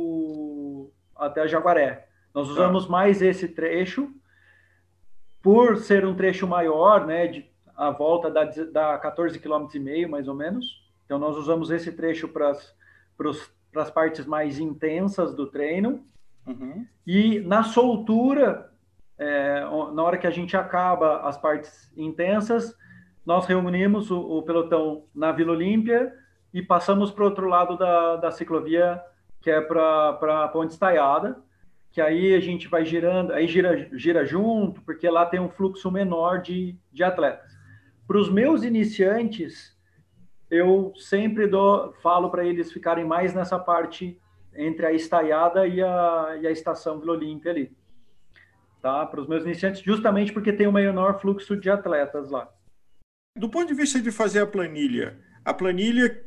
a Jaguaré. Nós usamos mais esse trecho, por ser um trecho maior, né, a volta dá 14,5 km, mais ou menos. Então, nós usamos esse trecho para as partes mais intensas do treino. Uhum. E na soltura, na hora que a gente acaba as partes intensas, nós reunimos o pelotão na Vila Olímpia e passamos para o outro lado da ciclovia, que é para a Ponte Estaiada, que aí a gente vai girando, aí gira junto, porque lá tem um fluxo menor de atletas. Para os meus iniciantes, eu sempre falo para eles ficarem mais nessa parte entre a Estaiada e a estação Vila Olímpia ali. Tá? Para os meus iniciantes, justamente porque tem um menor fluxo de atletas lá. Do ponto de vista de fazer a planilha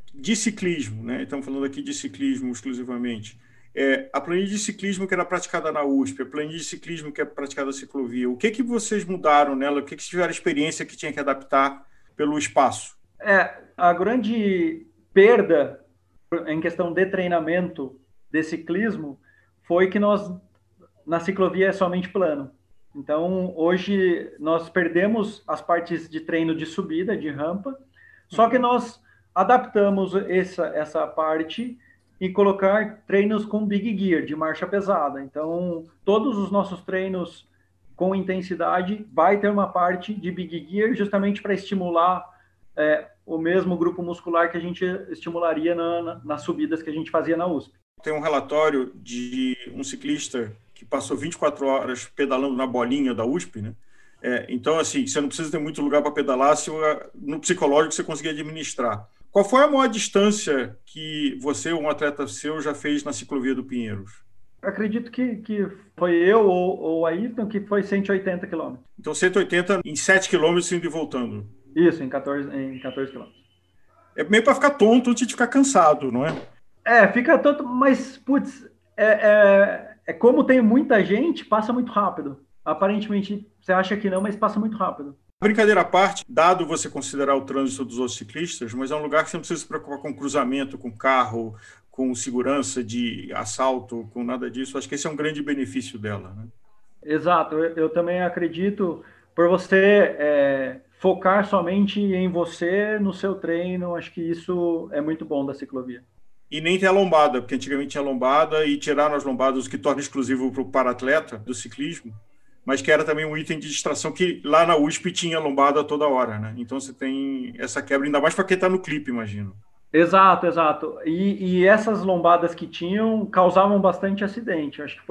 de ciclismo, né? Estamos falando aqui de ciclismo exclusivamente. A planilha de ciclismo que era praticada na USP, a planilha de ciclismo que é praticada na ciclovia, o que vocês mudaram nela? O que tiveram experiência que tinha que adaptar pelo espaço? A grande perda em questão de treinamento de ciclismo foi que na ciclovia é somente plano. Então, hoje, nós perdemos as partes de treino de subida, de rampa, só que nós adaptamos essa parte e colocar treinos com big gear, de marcha pesada. Então, todos os nossos treinos com intensidade vai ter uma parte de big gear justamente para estimular o mesmo grupo muscular que a gente estimularia nas subidas que a gente fazia na USP. Tem um relatório de um ciclista que passou 24 horas pedalando na bolinha da USP, né? Então, assim, você não precisa ter muito lugar para pedalar se no psicológico você conseguir administrar. Qual foi a maior distância que você, um atleta seu, já fez na ciclovia do Pinheiros? Acredito que foi eu ou a Ayrton, que foi 180 quilômetros. Então, 180 em 7 quilômetros indo e voltando. Isso, em 14 quilômetros. É meio para ficar tonto antes de ficar cansado, não é? Fica tonto, mas, putz, como tem muita gente, passa muito rápido. Aparentemente, você acha que não, mas passa muito rápido. Brincadeira à parte, dado você considerar o trânsito dos outros ciclistas, mas é um lugar que você não precisa se preocupar com cruzamento, com carro, com segurança de assalto, com nada disso. Acho que esse é um grande benefício dela, né? Exato, eu também acredito, por você focar somente em você, no seu treino, acho que isso é muito bom da ciclovia. E nem ter a lombada, porque antigamente tinha lombada e tiraram as lombadas, o que torna exclusivo para o para-atleta do ciclismo, mas que era também um item de distração que lá na USP tinha lombada toda hora, né? Então você tem essa quebra, ainda mais para quem está no clipe, imagino. Exato. E essas lombadas que tinham causavam bastante acidente. Acho que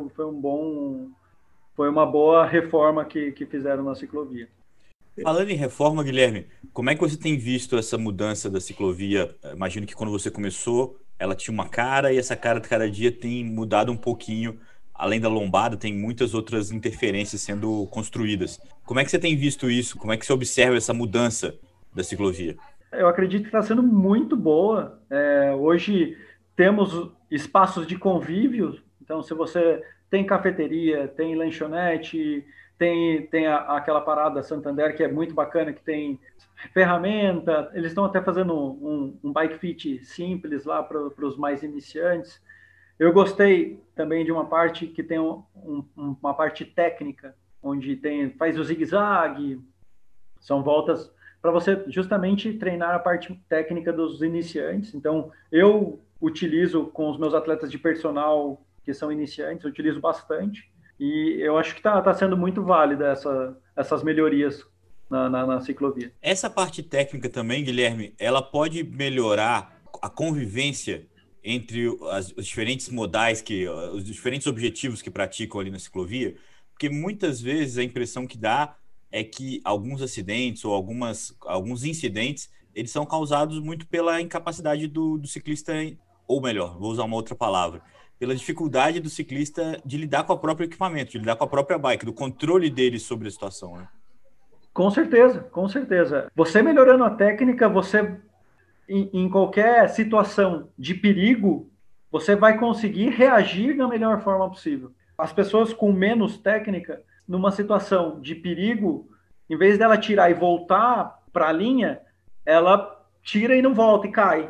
foi uma boa reforma que fizeram na ciclovia. Falando em reforma, Guilherme, como é que você tem visto essa mudança da ciclovia? Imagino que quando você começou, ela tinha uma cara e essa cara de cada dia tem mudado um pouquinho. Além da lombada, tem muitas outras interferências sendo construídas. Como é que você tem visto isso? Como é que você observa essa mudança da ciclovia? Eu acredito que está sendo muito boa. Hoje temos espaços de convívio. Então, se você tem cafeteria, tem lanchonete, tem aquela parada Santander, que é muito bacana, que tem ferramenta. Eles estão até fazendo um bike fit simples lá para os mais iniciantes. Eu gostei também de uma parte que tem uma parte técnica, onde faz o zigue-zague, são voltas para você justamente treinar a parte técnica dos iniciantes. Então, eu utilizo com os meus atletas de personal que são iniciantes, eu utilizo bastante, e eu acho que está sendo muito válida essas melhorias na ciclovia. Essa parte técnica também, Guilherme, ela pode melhorar a convivência entre os diferentes modais, os diferentes objetivos que praticam ali na ciclovia, porque muitas vezes a impressão que dá é que alguns acidentes ou alguns incidentes, eles são causados muito pela incapacidade do ciclista, ou melhor, vou usar uma outra palavra, pela dificuldade do ciclista de lidar com o próprio equipamento, de lidar com a própria bike, do controle dele sobre a situação, né? Com certeza. Você melhorando a técnica, você em qualquer situação de perigo, você vai conseguir reagir da melhor forma possível. As pessoas com menos técnica, numa situação de perigo, em vez dela tirar e voltar para a linha, ela tira e não volta e cai.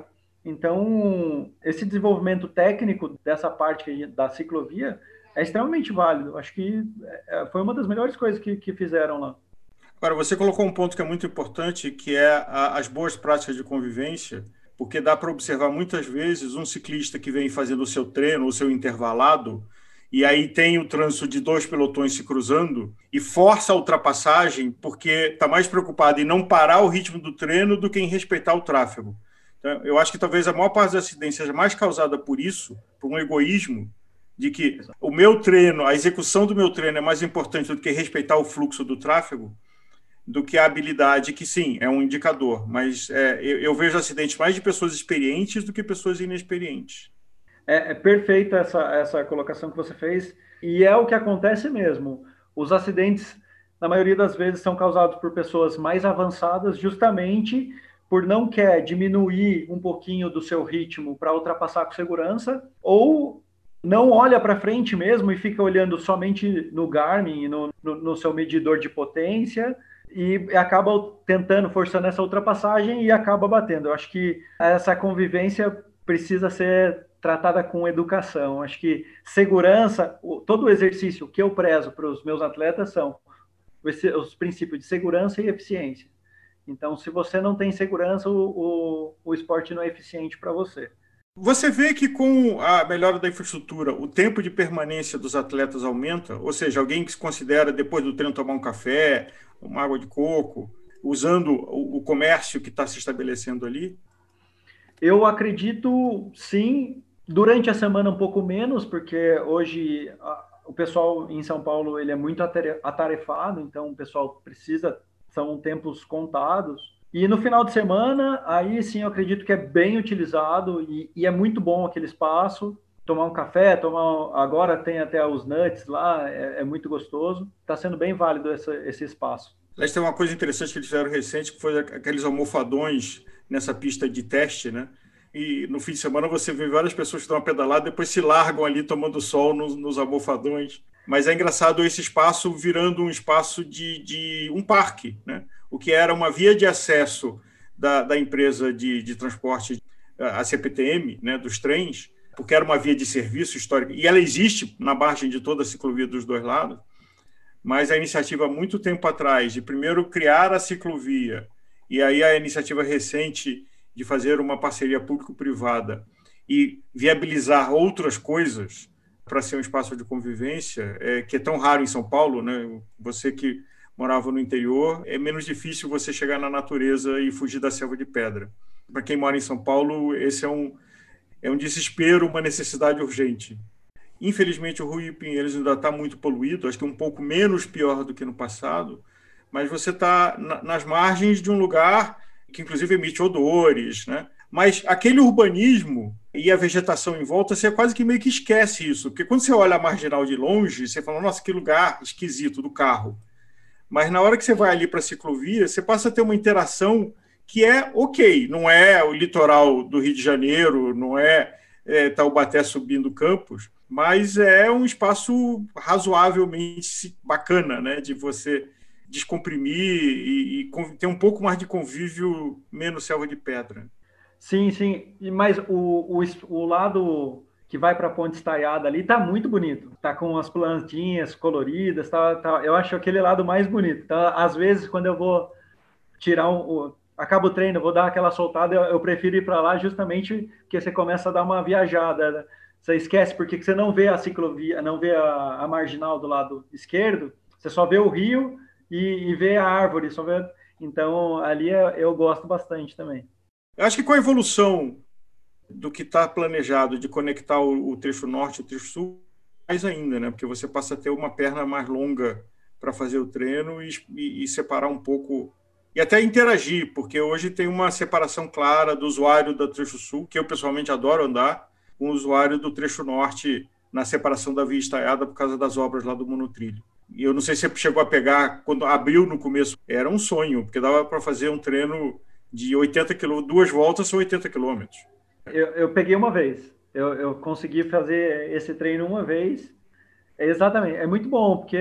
Então, esse desenvolvimento técnico dessa parte da ciclovia é extremamente válido. Acho que foi uma das melhores coisas que fizeram lá. Agora, você colocou um ponto que é muito importante, que é as boas práticas de convivência, porque dá para observar muitas vezes um ciclista que vem fazendo o seu treino, o seu intervalado, e aí tem o trânsito de dois pelotões se cruzando e força a ultrapassagem porque está mais preocupado em não parar o ritmo do treino do que em respeitar o tráfego. Então, eu acho que talvez a maior parte das acidentes seja mais causada por isso, por um egoísmo, de que o meu treino, a execução do meu treino é mais importante do que respeitar o fluxo do tráfego, do que a habilidade, que sim, é um indicador, mas eu vejo acidentes mais de pessoas experientes do que pessoas inexperientes. É perfeita essa colocação que você fez, e é o que acontece mesmo. Os acidentes, na maioria das vezes, são causados por pessoas mais avançadas, justamente por não quer diminuir um pouquinho do seu ritmo para ultrapassar com segurança, ou não olha para frente mesmo e fica olhando somente no Garmin, no seu medidor de potência, e acaba tentando, forçando essa ultrapassagem e acaba batendo. Eu acho que essa convivência precisa ser tratada com educação. Acho que segurança, todo o exercício que eu prezo para os meus atletas são os princípios de segurança e eficiência. Então, se você não tem segurança, o esporte não é eficiente para você. Você vê que com a melhora da infraestrutura, o tempo de permanência dos atletas aumenta? Ou seja, alguém que se considera, depois do treino, tomar um café, uma água de coco, usando o comércio que está se estabelecendo ali? Eu acredito, sim. Durante a semana um pouco menos, porque hoje o pessoal em São Paulo ele é muito atarefado, então o pessoal precisa, são tempos contados. E no final de semana, aí sim eu acredito que é bem utilizado e é muito bom aquele espaço. Tomar um café, agora tem até os nuts lá, é muito gostoso. Está sendo bem válido esse espaço. Aliás, tem uma coisa interessante que eles fizeram recente, que foi aqueles almofadões nessa pista de teste, né? E no fim de semana você vê várias pessoas que dão uma pedalada, depois se largam ali tomando sol nos almofadões. Mas é engraçado esse espaço virando um espaço de um parque, né? O que era uma via de acesso da empresa de transporte, a CPTM, né, dos trens, porque era uma via de serviço histórica, e ela existe na margem de toda a ciclovia dos dois lados, mas a iniciativa há muito tempo atrás de primeiro criar a ciclovia, e aí a iniciativa recente de fazer uma parceria público-privada e viabilizar outras coisas para ser um espaço de convivência, que é tão raro em São Paulo, né? Você que morava no interior, é menos difícil você chegar na natureza e fugir da selva de pedra. Para quem mora em São Paulo, esse é um desespero, uma necessidade urgente. Infelizmente, o Rio Pinheiros ainda está muito poluído, acho que um pouco menos pior do que no passado, mas você está nas margens de um lugar que, inclusive, emite odores, né? Mas aquele urbanismo e a vegetação em volta, você quase que meio que esquece isso, porque quando você olha a marginal de longe, você fala, nossa, que lugar esquisito do carro. Mas na hora que você vai ali para a ciclovia, você passa a ter uma interação que é ok, não é o litoral do Rio de Janeiro, não é Taubaté subindo campos, mas é um espaço razoavelmente bacana, né, de você descomprimir e ter um pouco mais de convívio, menos selva de pedra. Sim, sim. Mas o lado que vai para a Ponte Estaiada ali tá muito bonito. Tá com as plantinhas coloridas, eu acho aquele lado mais bonito. Então, às vezes, quando eu vou tirar acabo o treino, vou dar aquela soltada, eu prefiro ir para lá justamente porque você começa a dar uma viajada, né? Você esquece porque você não vê a ciclovia, não vê a marginal do lado esquerdo, você só vê o rio e vê a árvore. Então, ali eu gosto bastante também. Eu acho que com a evolução do que está planejado de conectar o trecho norte e o trecho sul, mais ainda, né? Porque você passa a ter uma perna mais longa para fazer o treino e separar um pouco, e até interagir, porque hoje tem uma separação clara do usuário do trecho sul, que eu pessoalmente adoro andar, com o usuário do trecho norte na separação da via estaiada por causa das obras lá do monotrilho. E eu não sei se você chegou a pegar, quando abriu no começo, era um sonho, porque dava para fazer um treino de 80 km, 2 voltas são 80 km. Eu peguei uma vez, eu consegui fazer esse treino uma vez, exatamente, é muito bom, porque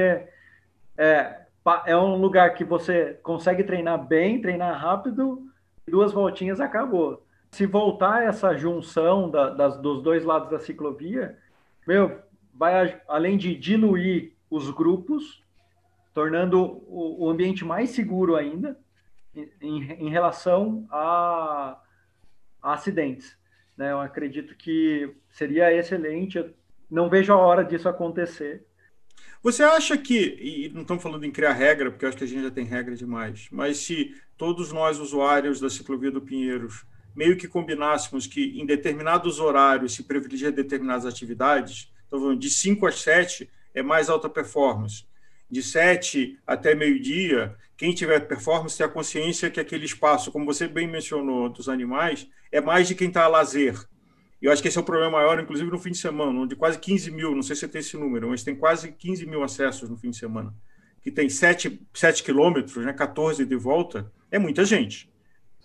é um lugar que você consegue treinar bem, treinar rápido, 2 voltinhas acabou. Se voltar essa junção dos dois lados da ciclovia, vai, além de diluir os grupos, tornando o ambiente mais seguro ainda em relação a acidentes. Né? Eu acredito que seria excelente, eu não vejo a hora disso acontecer. Você acha que, e não estamos falando em criar regra, porque eu acho que a gente já tem regra demais, mas se todos nós, usuários da ciclovia do Pinheiros, meio que combinássemos que em determinados horários se privilegia determinadas atividades, então, falando de 5 às 7 é mais alta performance, de 7 até meio-dia, quem tiver performance tem a consciência que aquele espaço, como você bem mencionou, dos animais, é mais de quem está a lazer. Eu acho que esse é o problema maior, inclusive no fim de semana, onde quase 15 mil, não sei se você tem esse número, mas tem quase 15 mil acessos no fim de semana, que tem 7 quilômetros, né, 14 de volta, é muita gente.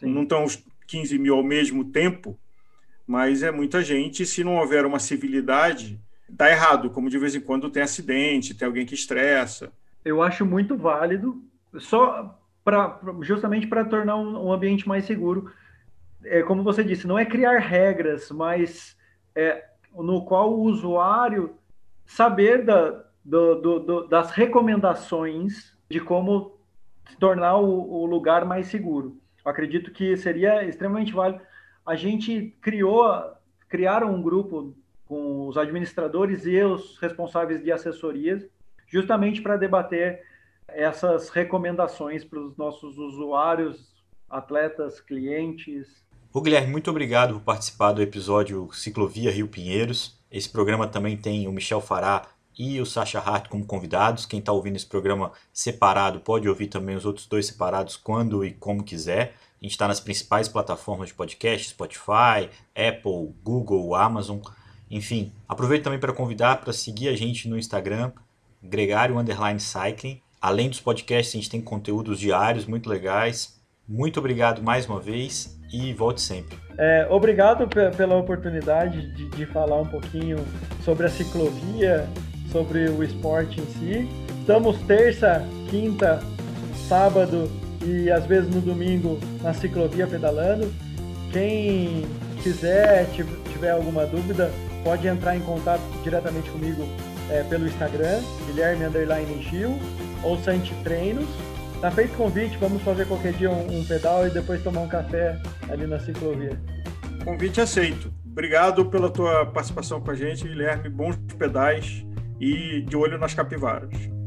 Sim. Não estão os 15 mil ao mesmo tempo, mas é muita gente. Se não houver uma civilidade, dá errado, como de vez em quando tem acidente, tem alguém que estressa. Eu acho muito válido, justamente para tornar um ambiente mais seguro. Como você disse, não é criar regras, mas no qual o usuário saber das recomendações de como tornar o lugar mais seguro. Eu acredito que seria extremamente válido. A gente criaram um grupo com os administradores e os responsáveis de assessorias, justamente para debater essas recomendações para os nossos usuários, atletas, clientes. Ô Guilherme, muito obrigado por participar do episódio Ciclovia Rio Pinheiros. Esse programa também tem o Michel Fará e o Sacha Hart como convidados. Quem está ouvindo esse programa separado pode ouvir também os outros 2 separados quando e como quiser. A gente está nas principais plataformas de podcast, Spotify, Apple, Google, Amazon. Enfim, aproveito também para convidar para seguir a gente no Instagram, Gregário_Cycling. Além dos podcasts, a gente tem conteúdos diários muito legais. Muito obrigado mais uma vez e volte sempre. Obrigado pela oportunidade de falar um pouquinho sobre a ciclovia, sobre o esporte em si. Estamos terça, quinta, sábado e às vezes no domingo na ciclovia pedalando. Quem quiser, tiver alguma dúvida, pode entrar em contato diretamente comigo pelo Instagram, Guilherme_Gil ou Santi Treinos. Tá feito o convite, vamos fazer qualquer dia um pedal e depois tomar um café ali na ciclovia. Convite aceito. Obrigado pela tua participação com a gente, Guilherme. Bons pedais e de olho nas capivaras.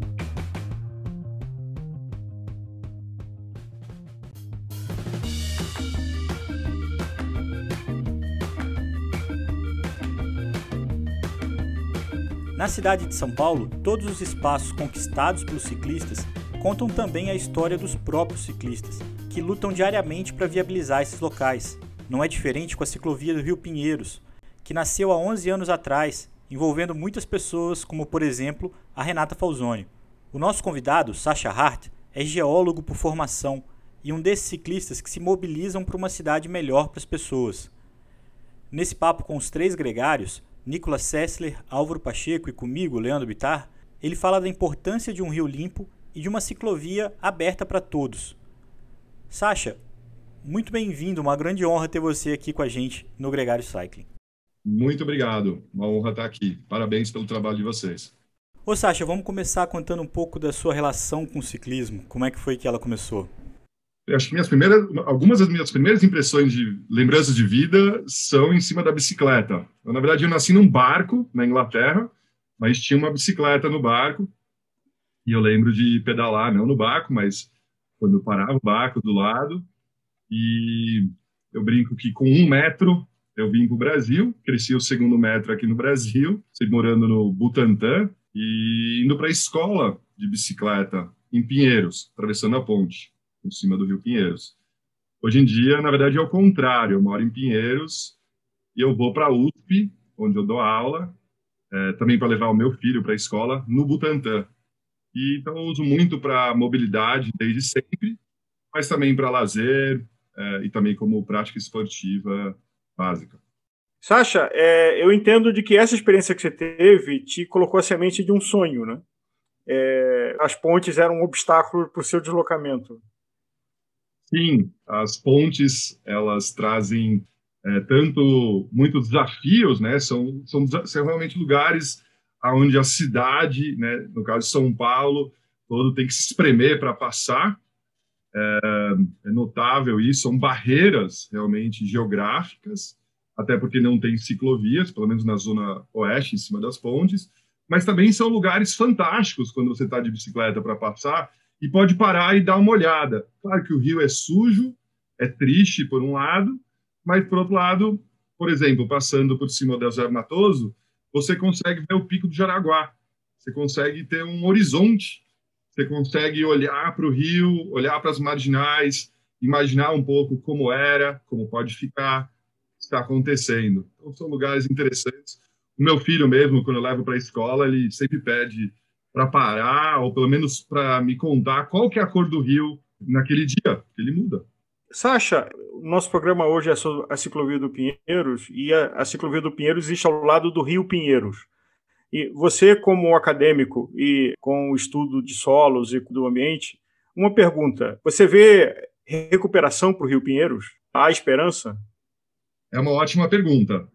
Na cidade de São Paulo, todos os espaços conquistados pelos ciclistas contam também a história dos próprios ciclistas, que lutam diariamente para viabilizar esses locais. Não é diferente com a ciclovia do Rio Pinheiros, que nasceu há 11 anos atrás, envolvendo muitas pessoas, como por exemplo a Renata Falzoni. O nosso convidado, Sacha Hart, é geólogo por formação e um desses ciclistas que se mobilizam para uma cidade melhor para as pessoas. Nesse papo com os 3 gregários, Nicolas Sessler, Álvaro Pacheco e comigo, Leandro Bittar, ele fala da importância de um rio limpo e de uma ciclovia aberta para todos. Sacha, muito bem-vindo, uma grande honra ter você aqui com a gente no Gregário Cycling. Muito obrigado, uma honra estar aqui. Parabéns pelo trabalho de vocês. Ô Sacha, vamos começar contando um pouco da sua relação com o ciclismo. Como é que foi que ela começou? Eu acho que algumas das minhas primeiras impressões de lembranças de vida são em cima da bicicleta. Na verdade, eu nasci num barco na Inglaterra, mas tinha uma bicicleta no barco. E eu lembro de pedalar, não no barco, mas quando eu parava o barco do lado. E eu brinco que com 1 metro eu vim para o Brasil, cresci o 2º metro aqui no Brasil, morando no Butantã e indo para a escola de bicicleta em Pinheiros, atravessando a ponte, em cima do Rio Pinheiros. Hoje em dia, na verdade, é o contrário. Eu moro em Pinheiros e eu vou para a USP, onde eu dou aula, também para levar o meu filho para a escola, no Butantã. E, então, eu uso muito para mobilidade desde sempre, mas também para lazer e também como prática esportiva básica. Sacha, eu entendo de que essa experiência que você teve te colocou a semente de um sonho, né? As pontes eram um obstáculo para o seu deslocamento. Sim, as pontes, elas trazem muitos desafios, né? São realmente lugares onde a cidade, né, no caso de São Paulo, todo tem que se espremer para passar. É notável isso, são barreiras realmente geográficas, até porque não tem ciclovias, pelo menos na zona oeste, em cima das pontes, mas também são lugares fantásticos quando você está de bicicleta para passar e pode parar e dar uma olhada. Claro que o rio é sujo, é triste por um lado, mas por outro lado, por exemplo, passando por cima do Zé Matoso, você consegue ver o Pico do Jaraguá, você consegue ter um horizonte, você consegue olhar para o rio, olhar para as marginais, imaginar um pouco como era, como pode ficar, o que está acontecendo. Então, são lugares interessantes. O meu filho mesmo, quando eu levo para a escola, ele sempre pede para parar, ou pelo menos para me contar qual que é a cor do rio naquele dia, que ele muda. Sacha, o nosso programa hoje é sobre a ciclovia do Pinheiros, e a ciclovia do Pinheiros existe ao lado do Rio Pinheiros. E você, como acadêmico e com o estudo de solos e do ambiente, uma pergunta: você vê recuperação para o Rio Pinheiros? Há esperança? É uma ótima pergunta.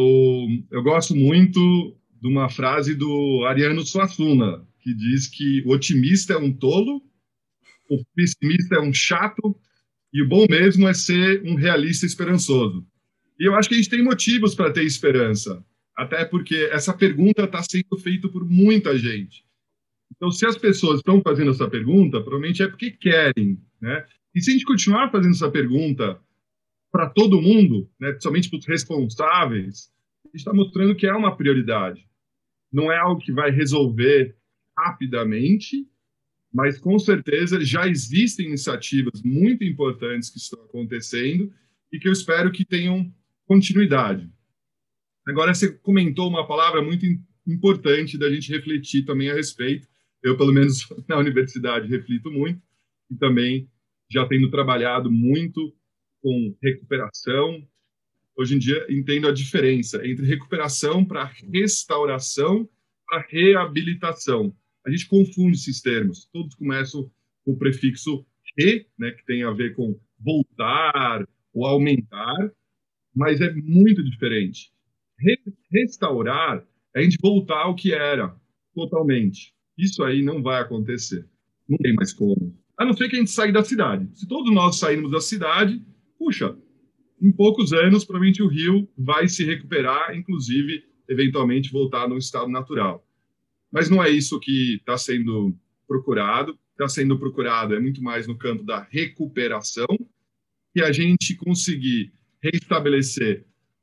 Eu gosto muito de uma frase do Ariano Suassuna, que diz que o otimista é um tolo, o pessimista é um chato, e o bom mesmo é ser um realista esperançoso. E eu acho que a gente tem motivos para ter esperança, até porque essa pergunta está sendo feita por muita gente. Então, se as pessoas estão fazendo essa pergunta, provavelmente é porque querem, né? E se a gente continuar fazendo essa pergunta para todo mundo, né, principalmente para os responsáveis, a gente está mostrando que é uma prioridade. Não é algo que vai resolver rapidamente, mas com certeza já existem iniciativas muito importantes que estão acontecendo e que eu espero que tenham continuidade. Agora, você comentou uma palavra muito importante da gente refletir também a respeito. Eu, pelo menos na universidade, reflito muito e também já tendo trabalhado muito com recuperação. Hoje em dia, entendo a diferença entre recuperação para restauração para reabilitação. A gente confunde esses termos. Todos começam com o prefixo re, né, que tem a ver com voltar ou aumentar, mas é muito diferente. Restaurar é a gente voltar ao que era, totalmente. Isso aí não vai acontecer. Não tem mais como. A não ser que a gente saia da cidade. Se todos nós sairmos da cidade, puxa, em poucos anos, provavelmente o rio vai se recuperar, inclusive, eventualmente voltar no estado natural. Mas não é isso que está sendo procurado. Está sendo procurado é muito mais no campo da recuperação, que a gente conseguir restabelecer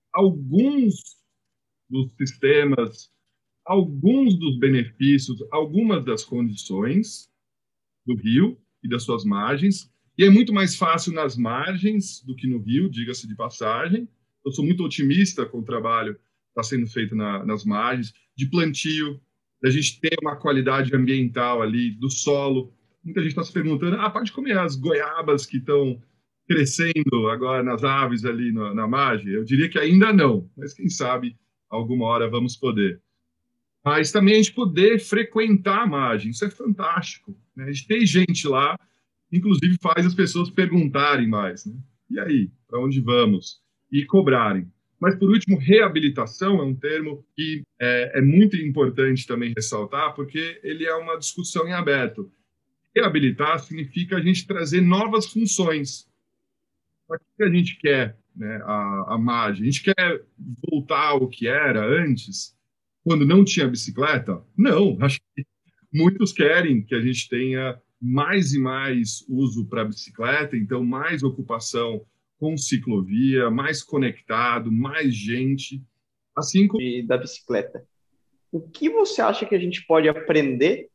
alguns dos sistemas, alguns dos benefícios, algumas das condições do rio e das suas margens. E é muito mais fácil nas margens do que no rio, diga-se de passagem. Eu sou muito otimista com o trabalho que está sendo feito nas margens, de plantio, da gente ter uma qualidade ambiental ali do solo. Muita gente está se perguntando, pode comer as goiabas que estão crescendo agora nas aves ali na margem? Eu diria que ainda não, mas quem sabe alguma hora vamos poder. Mas também a gente poder frequentar a margem, isso é fantástico. Né? A gente tem gente lá, inclusive faz as pessoas perguntarem mais. Né? E aí, para onde vamos? E cobrarem. Mas, por último, reabilitação é um termo que é muito importante também ressaltar, porque ele é uma discussão em aberto. Reabilitar significa a gente trazer novas funções. Para que a gente quer, né, a margem? A gente quer voltar ao que era antes, quando não tinha bicicleta? Não, acho que muitos querem que a gente tenha mais e mais uso para a bicicleta, então mais ocupação com ciclovia, mais conectado, mais gente, assim como... Da bicicleta. O que você acha que a gente pode aprender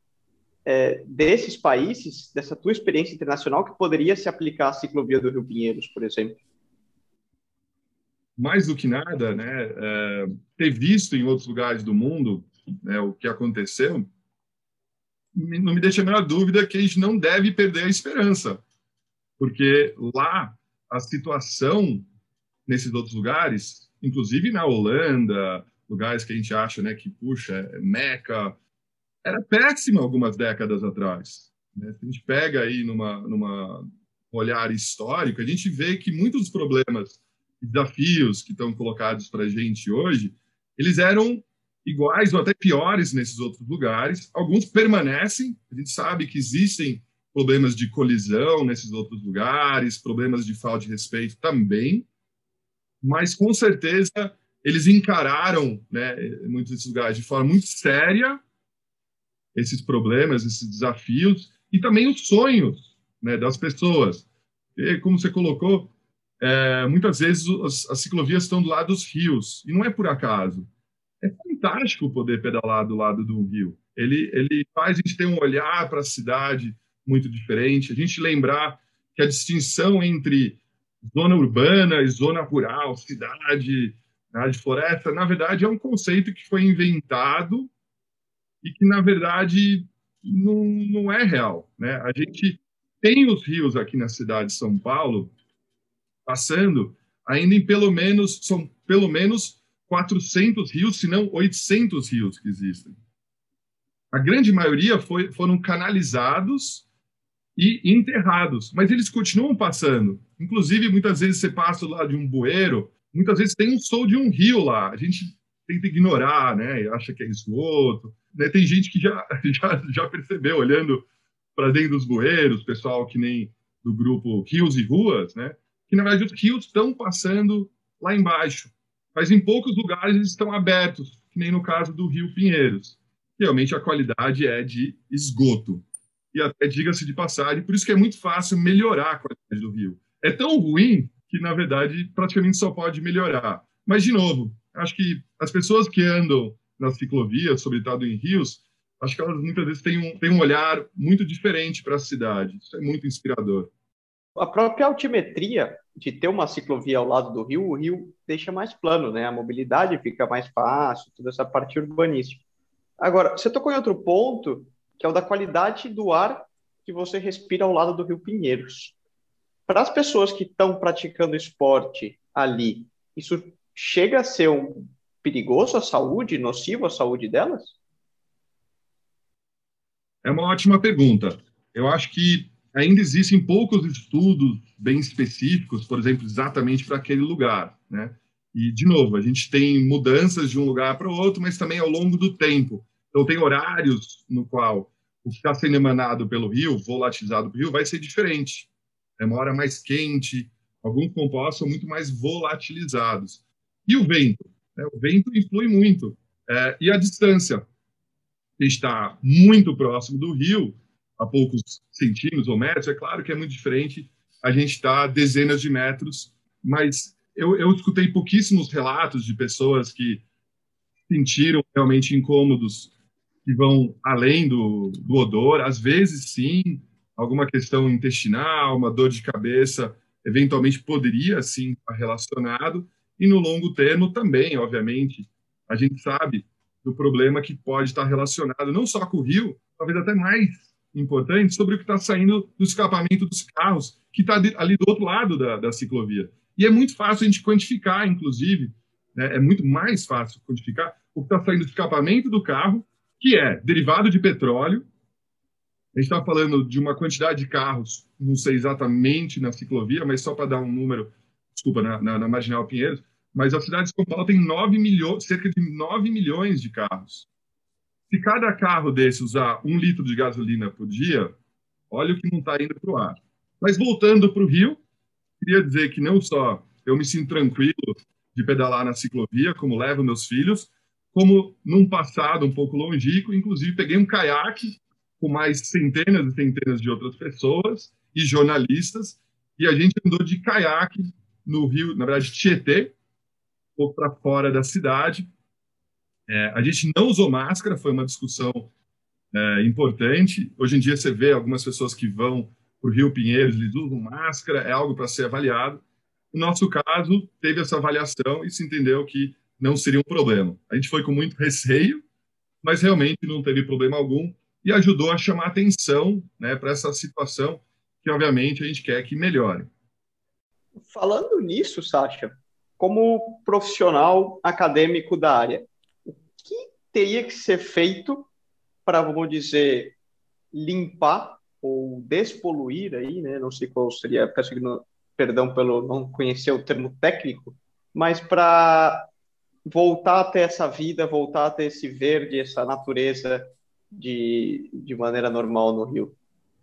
desses países, dessa tua experiência internacional, que poderia se aplicar à ciclovia do Rio Pinheiros, por exemplo? Mais do que nada, né, ter visto em outros lugares do mundo, né, o que aconteceu, não me deixa a menor dúvida que a gente não deve perder a esperança, porque lá a situação nesses outros lugares, inclusive na Holanda, lugares que a gente acha, né, que puxa, Meca, era péssima algumas décadas atrás. Né? Se a gente pega aí numa olhar histórico, a gente vê que muitos dos problemas e desafios que estão colocados para a gente hoje, eles eram iguais ou até piores nesses outros lugares. Alguns permanecem, a gente sabe que existem problemas de colisão nesses outros lugares, problemas de falta de respeito também, mas com certeza eles encararam, né, muitos desses lugares de forma muito séria esses problemas, esses desafios e também os sonhos, né, das pessoas. E, como você colocou, muitas vezes as ciclovias estão do lado dos rios, e não é por acaso. É fantástico poder pedalar do lado do rio. Ele faz a gente ter um olhar para a cidade muito diferente, a gente lembrar que a distinção entre zona urbana e zona rural, cidade, área de floresta, na verdade é um conceito que foi inventado e que, na verdade, não é real. Né? A gente tem os rios aqui na cidade de São Paulo passando, ainda em são pelo menos 400 rios, se não 800 rios que existem. A grande maioria foram canalizados e enterrados, mas eles continuam passando. Inclusive, muitas vezes você passa lá de um bueiro, muitas vezes tem um sol de um rio lá. A gente tenta ignorar, né? Acha que é esgoto. Né? Tem gente que já percebeu, olhando para dentro dos bueiros, pessoal que nem do grupo Rios e Ruas, né? Que, na verdade, os rios estão passando lá embaixo. Mas em poucos lugares eles estão abertos, que nem no caso do Rio Pinheiros. Realmente a qualidade é de esgoto. E até, diga-se de passagem, por isso que é muito fácil melhorar a qualidade do rio. É tão ruim que, na verdade, praticamente só pode melhorar. Mas, de novo, acho que as pessoas que andam nas ciclovias, sobretudo em rios, acho que elas muitas vezes têm um olhar muito diferente para a cidade. Isso é muito inspirador. A própria altimetria de ter uma ciclovia ao lado do rio, o rio deixa mais plano, né? A mobilidade fica mais fácil, toda essa parte urbanística. Agora, você tocou em outro ponto, que é o da qualidade do ar que você respira ao lado do Rio Pinheiros. Para as pessoas que estão praticando esporte ali, isso chega a ser perigoso à saúde, nocivo à saúde delas? É uma ótima pergunta. Eu acho que ainda existem poucos estudos bem específicos, por exemplo, exatamente para aquele lugar, né? E, de novo, a gente tem mudanças de um lugar para o outro, mas também ao longo do tempo. Então, tem horários no qual o que está sendo emanado pelo rio, volatilizado pelo rio, vai ser diferente. É uma hora mais quente, alguns compostos são muito mais volatilizados. E o vento? Né? O vento influi muito. E a distância? Está muito próximo do rio, a poucos centímetros ou metros, é claro que é muito diferente. A gente está a dezenas de metros, mas eu escutei pouquíssimos relatos de pessoas que sentiram realmente incômodos que vão além do odor. Às vezes, sim, alguma questão intestinal, uma dor de cabeça, eventualmente poderia, sim, estar relacionado. E no longo termo também, obviamente, a gente sabe do problema que pode estar relacionado não só com o rio, talvez até mais importante, sobre o que está saindo do escapamento dos carros, que está ali do outro lado da ciclovia. E é muito fácil a gente quantificar, inclusive, né? É muito mais fácil quantificar o que está saindo do escapamento do carro, que é derivado de petróleo. A gente está falando de uma quantidade de carros, não sei exatamente na ciclovia, mas só para dar um número, desculpa, na Marginal Pinheiros, mas a cidade de São Paulo tem cerca de 9 milhões de carros. Se cada carro desse usar 1 litro de gasolina por dia, olha o que não está indo para o ar. Mas voltando para o Rio, queria dizer que não só eu me sinto tranquilo de pedalar na ciclovia, como levo meus filhos, como num passado um pouco longínquo, inclusive peguei um caiaque com mais centenas e centenas de outras pessoas e jornalistas, e a gente andou de caiaque no rio, na verdade, Tietê, um pouco para fora da cidade. A gente não usou máscara, foi uma discussão importante. Hoje em dia você vê algumas pessoas que vão para o Rio Pinheiros, eles usam máscara, é algo para ser avaliado. No nosso caso, teve essa avaliação e se entendeu que não seria um problema. A gente foi com muito receio, mas realmente não teve problema algum e ajudou a chamar atenção, né, para essa situação que, obviamente, a gente quer que melhore. Falando nisso, Sacha, como profissional acadêmico da área, o que teria que ser feito para, vamos dizer, limpar ou despoluir aí, né? Não sei qual seria, peço perdão pelo não conhecer o termo técnico, mas para voltar a ter essa vida, voltar a ter esse verde, essa natureza de maneira normal no Rio?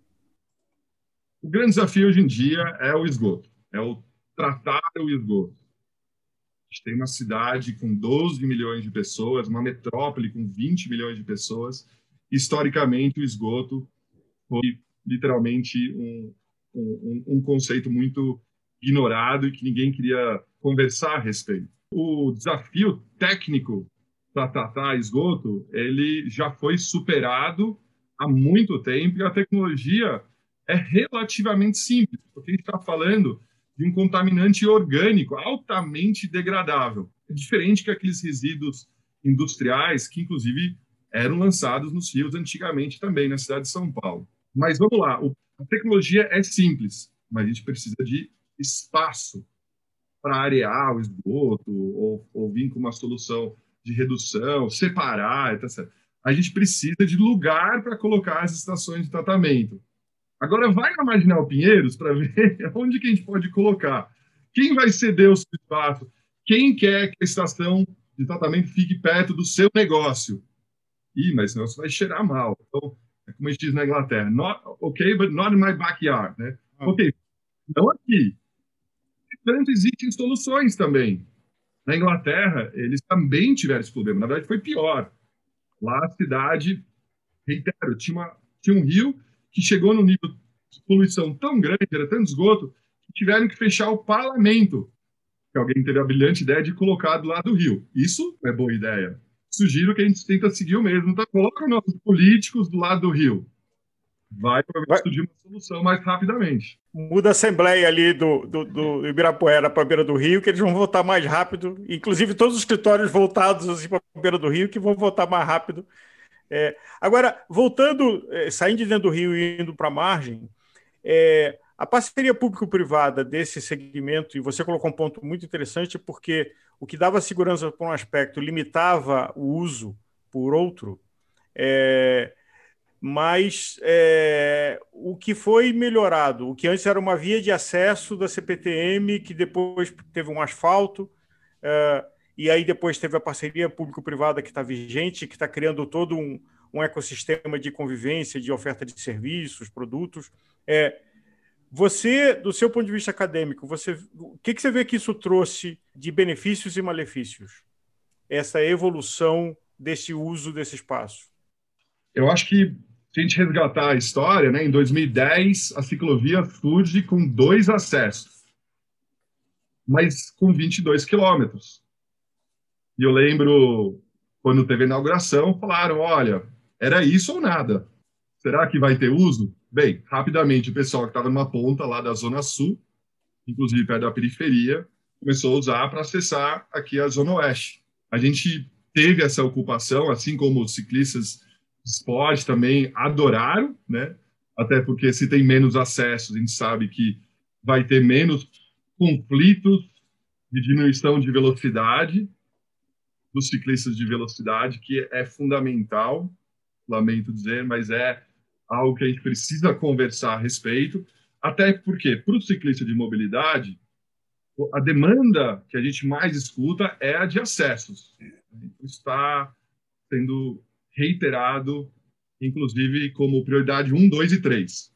O grande desafio hoje em dia é o esgoto, é o tratar o esgoto. A gente tem uma cidade com 12 milhões de pessoas, uma metrópole com 20 milhões de pessoas. Historicamente, o esgoto foi literalmente um conceito muito ignorado e que ninguém queria conversar a respeito. O desafio técnico para tratar esgoto, ele já foi superado há muito tempo e a tecnologia é relativamente simples, porque a gente está falando de um contaminante orgânico altamente degradável. É diferente que aqueles resíduos industriais que, inclusive, eram lançados nos rios antigamente também, na cidade de São Paulo. Mas vamos lá, a tecnologia é simples, mas a gente precisa de espaço para arear o esgoto ou vir com uma solução de redução, separar, etc. A gente precisa de lugar para colocar as estações de tratamento. Agora, vai na Marginal Pinheiros para ver onde que a gente pode colocar. Quem vai ceder o seu espaço? Quem quer que a estação de tratamento fique perto do seu negócio? Mas senão você vai cheirar mal. Então, é como a gente diz na Inglaterra, but not in my backyard. Né? Ok, não aqui. Portanto, existem soluções também. Na Inglaterra, eles também tiveram esse problema. Na verdade, foi pior. Lá, a cidade, reitero, tinha um rio que chegou num nível de poluição tão grande, era tanto esgoto, que tiveram que fechar o parlamento. Que alguém teve a brilhante ideia de colocar do lado do rio. Isso é boa ideia. Sugiro que a gente tenta seguir o mesmo. Então, coloca os nossos políticos do lado do rio. Vai surgir uma solução mais rapidamente. Muda a assembleia ali do Ibirapuera para a beira do rio, que eles vão votar mais rápido. Inclusive, todos os escritórios voltados assim, para a beira do rio, que vão votar mais rápido. Agora, voltando, saindo de dentro do rio e indo para a margem, a parceria público-privada desse segmento, e você colocou um ponto muito interessante, porque o que dava segurança por um aspecto limitava o uso por outro, mas o que foi melhorado, o que antes era uma via de acesso da CPTM, que depois teve um asfalto, e aí depois teve a parceria público-privada que está vigente, que está criando todo um ecossistema de convivência, de oferta de serviços, produtos. Você, do seu ponto de vista acadêmico, o que você vê que isso trouxe de benefícios e malefícios? Essa evolução desse uso desse espaço? Eu acho que, se a gente resgatar a história, né, em 2010, a ciclovia surge com 2 acessos, mas com 22 quilômetros. E eu lembro, quando teve a inauguração, falaram, olha, era isso ou nada. Será que vai ter uso? Bem, rapidamente o pessoal que estava numa ponta lá da Zona Sul, inclusive perto da periferia, começou a usar para acessar aqui a Zona Oeste. A gente teve essa ocupação, assim como os ciclistas de esporte também adoraram, né? Até porque se tem menos acessos, a gente sabe que vai ter menos conflitos de diminuição de velocidade dos ciclistas de velocidade, que é fundamental, lamento dizer, mas é algo que a gente precisa conversar a respeito, até porque, para o ciclista de mobilidade, a demanda que a gente mais escuta é a de acessos. Isso está sendo reiterado, inclusive, como prioridade 1, 2 e 3.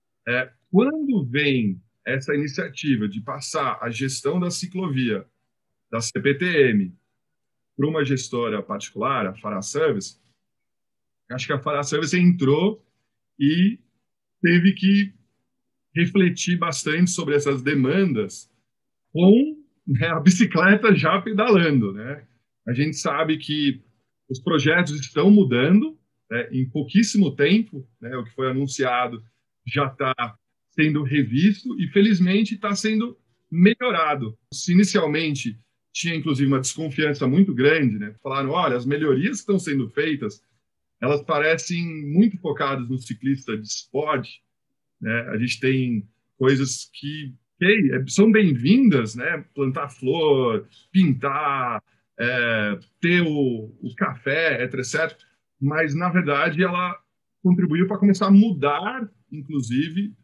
Quando vem essa iniciativa de passar a gestão da ciclovia da CPTM para uma gestora particular, a Fará Service, acho que a Fará Service entrou e teve que refletir bastante sobre essas demandas com, né, a bicicleta já pedalando, né? A gente sabe que os projetos estão mudando, né, em pouquíssimo tempo, né, o que foi anunciado já está sendo revisto e, felizmente, está sendo melhorado. Se inicialmente tinha, inclusive, uma desconfiança muito grande, né? Falaram, olha, as melhorias que estão sendo feitas, elas parecem muito focadas no ciclista de esporte, né? A gente tem coisas que são bem-vindas, né? Plantar flor, pintar, ter o café, etc. Mas, na verdade, ela contribuiu para começar a mudar, inclusive,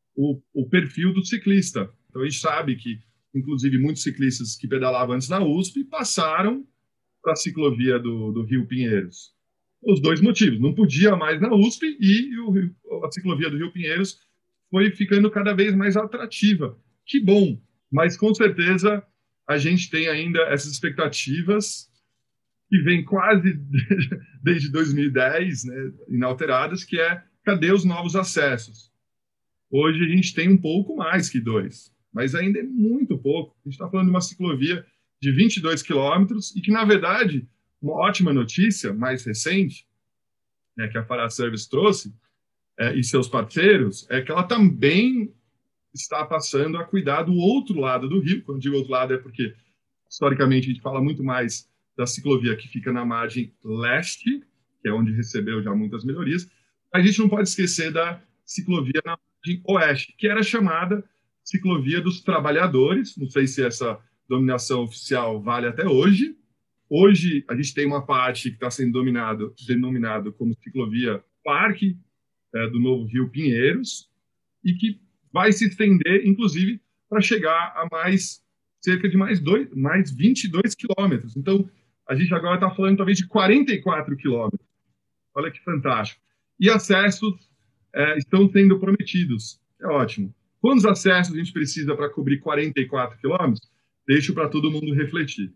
o perfil do ciclista. Então, a gente sabe que, inclusive, muitos ciclistas que pedalavam antes na USP passaram para a ciclovia do Rio Pinheiros. Os 2 motivos, não podia mais na USP e a ciclovia do Rio Pinheiros foi ficando cada vez mais atrativa. Que bom, mas com certeza a gente tem ainda essas expectativas que vêm quase desde 2010, né, inalteradas, que cadê os novos acessos? Hoje a gente tem um pouco mais que 2, mas ainda é muito pouco. A gente está falando de uma ciclovia de 22 quilômetros e que, na verdade, uma ótima notícia, mais recente, né, que a Fará Service trouxe, e seus parceiros, é que ela também está passando a cuidar do outro lado do rio. Quando digo outro lado é porque, historicamente, a gente fala muito mais da ciclovia que fica na margem leste, que é onde recebeu já muitas melhorias. A gente não pode esquecer da ciclovia na margem oeste, que era chamada ciclovia dos trabalhadores. Não sei se essa dominação oficial vale até hoje. Hoje, a gente tem uma parte que está sendo denominado como ciclovia Parque do Novo Rio Pinheiros, e que vai se estender, inclusive, para chegar a cerca de mais 22 quilômetros. Então, a gente agora está falando talvez de 44 quilômetros. Olha que fantástico. E acessos estão sendo prometidos. É ótimo. Quantos acessos a gente precisa para cobrir 44 quilômetros? Deixo para todo mundo refletir.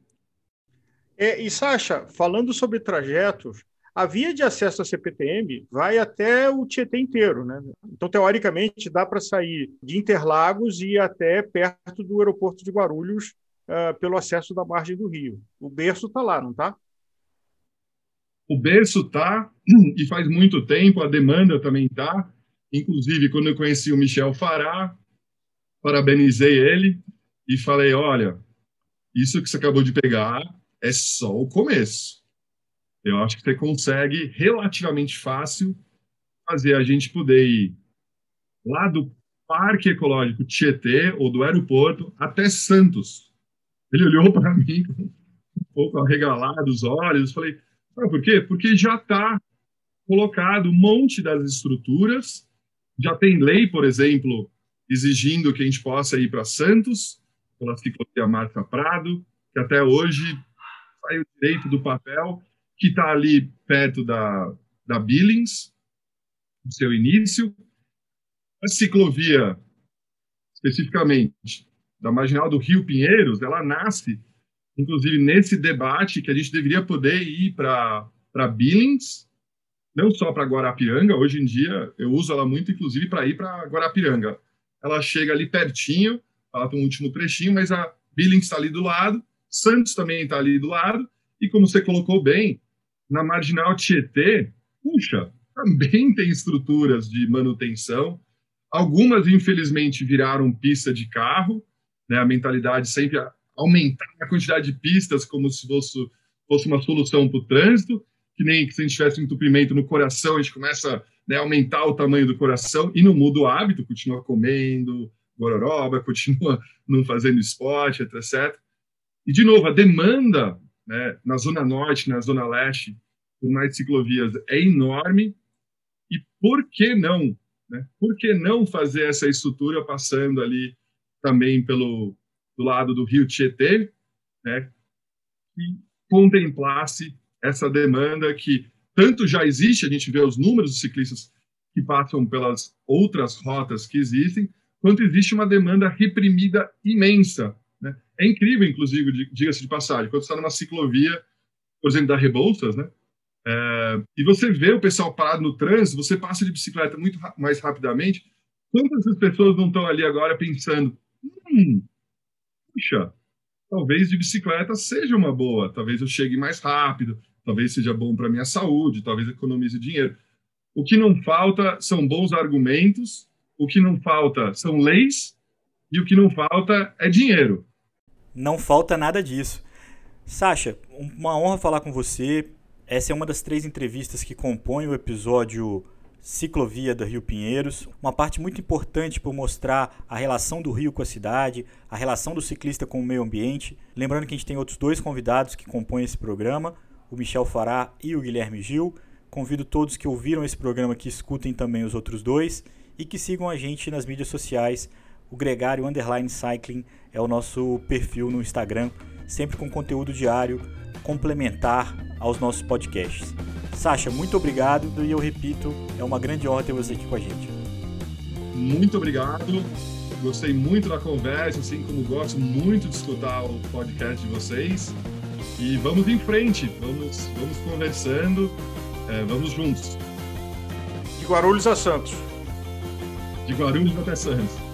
E, Sacha, falando sobre trajetos, a via de acesso à CPTM vai até o Tietê inteiro, né? Então, teoricamente, dá para sair de Interlagos e ir até perto do aeroporto de Guarulhos pelo acesso da margem do rio. O berço está lá, não está? O berço está, e faz muito tempo, a demanda também está. Inclusive, quando eu conheci o Michel Fará, parabenizei ele e falei, olha, isso que você acabou de pegar é só o começo. Eu acho que você consegue, relativamente fácil, fazer a gente poder ir lá do Parque Ecológico Tietê, ou do aeroporto, até Santos. Ele olhou para mim com um pouco arregalado os olhos, falei, por quê? Porque já está colocado um monte das estruturas, já tem lei, por exemplo, exigindo que a gente possa ir para Santos, pela ciclovia Marta Prado, que até hoje saiu direito do papel, que está ali perto da Billings, no seu início. A ciclovia, especificamente, da Marginal do Rio Pinheiros, ela nasce, inclusive, nesse debate que a gente deveria poder ir para Billings, não só para Guarapiranga. Hoje em dia, eu uso ela muito, inclusive, para ir para Guarapiranga. Ela chega ali pertinho, ela tem um último trechinho, mas a Billings está ali do lado, Santos também está ali do lado, e como você colocou bem, na Marginal Tietê, puxa, também tem estruturas de manutenção. Algumas, infelizmente, viraram pista de carro, né? A mentalidade sempre aumentar a quantidade de pistas como se fosse uma solução para o trânsito, que nem que se a gente tivesse um entupimento no coração, a gente começa, né, a aumentar o tamanho do coração e não muda o hábito, continua comendo gororoba, continua não fazendo esporte, etc. E, de novo, a demanda, né, na Zona Norte, na Zona Leste, por mais ciclovias é enorme. E por que não? Né? Por que não fazer essa estrutura passando ali também do lado do Rio Tietê, né, que contemplasse essa demanda que tanto já existe, a gente vê os números de ciclistas que passam pelas outras rotas que existem, quanto existe uma demanda reprimida imensa. Né? É incrível, inclusive, diga-se de passagem, quando você está numa ciclovia, por exemplo, da Rebouças, né? E você vê o pessoal parado no trânsito, você passa de bicicleta muito mais rapidamente, quantas pessoas não estão ali agora pensando, puxa, talvez de bicicleta seja uma boa, talvez eu chegue mais rápido, talvez seja bom para a minha saúde, talvez economize dinheiro. O que não falta são bons argumentos, o que não falta são leis, e o que não falta é dinheiro. Não falta nada disso. Sacha, uma honra falar com você. Essa é uma das 3 entrevistas que compõem o episódio Ciclovia do Rio Pinheiros. Uma parte muito importante para mostrar a relação do rio com a cidade, a relação do ciclista com o meio ambiente. Lembrando que a gente tem outros 2 convidados que compõem esse programa, o Michel Fará e o Guilherme Gil. Convido todos que ouviram esse programa que escutem também os outros 2 e que sigam a gente nas mídias sociais. O Gregário _Cycling é o nosso perfil no Instagram, sempre com conteúdo diário, complementar aos nossos podcasts. Sacha, muito obrigado e eu repito, é uma grande honra ter você aqui com a gente. Muito obrigado, gostei muito da conversa, assim como gosto muito de escutar o podcast de vocês. E vamos em frente, vamos conversando, vamos juntos. De Guarulhos a Santos. De Guarulhos até Santos.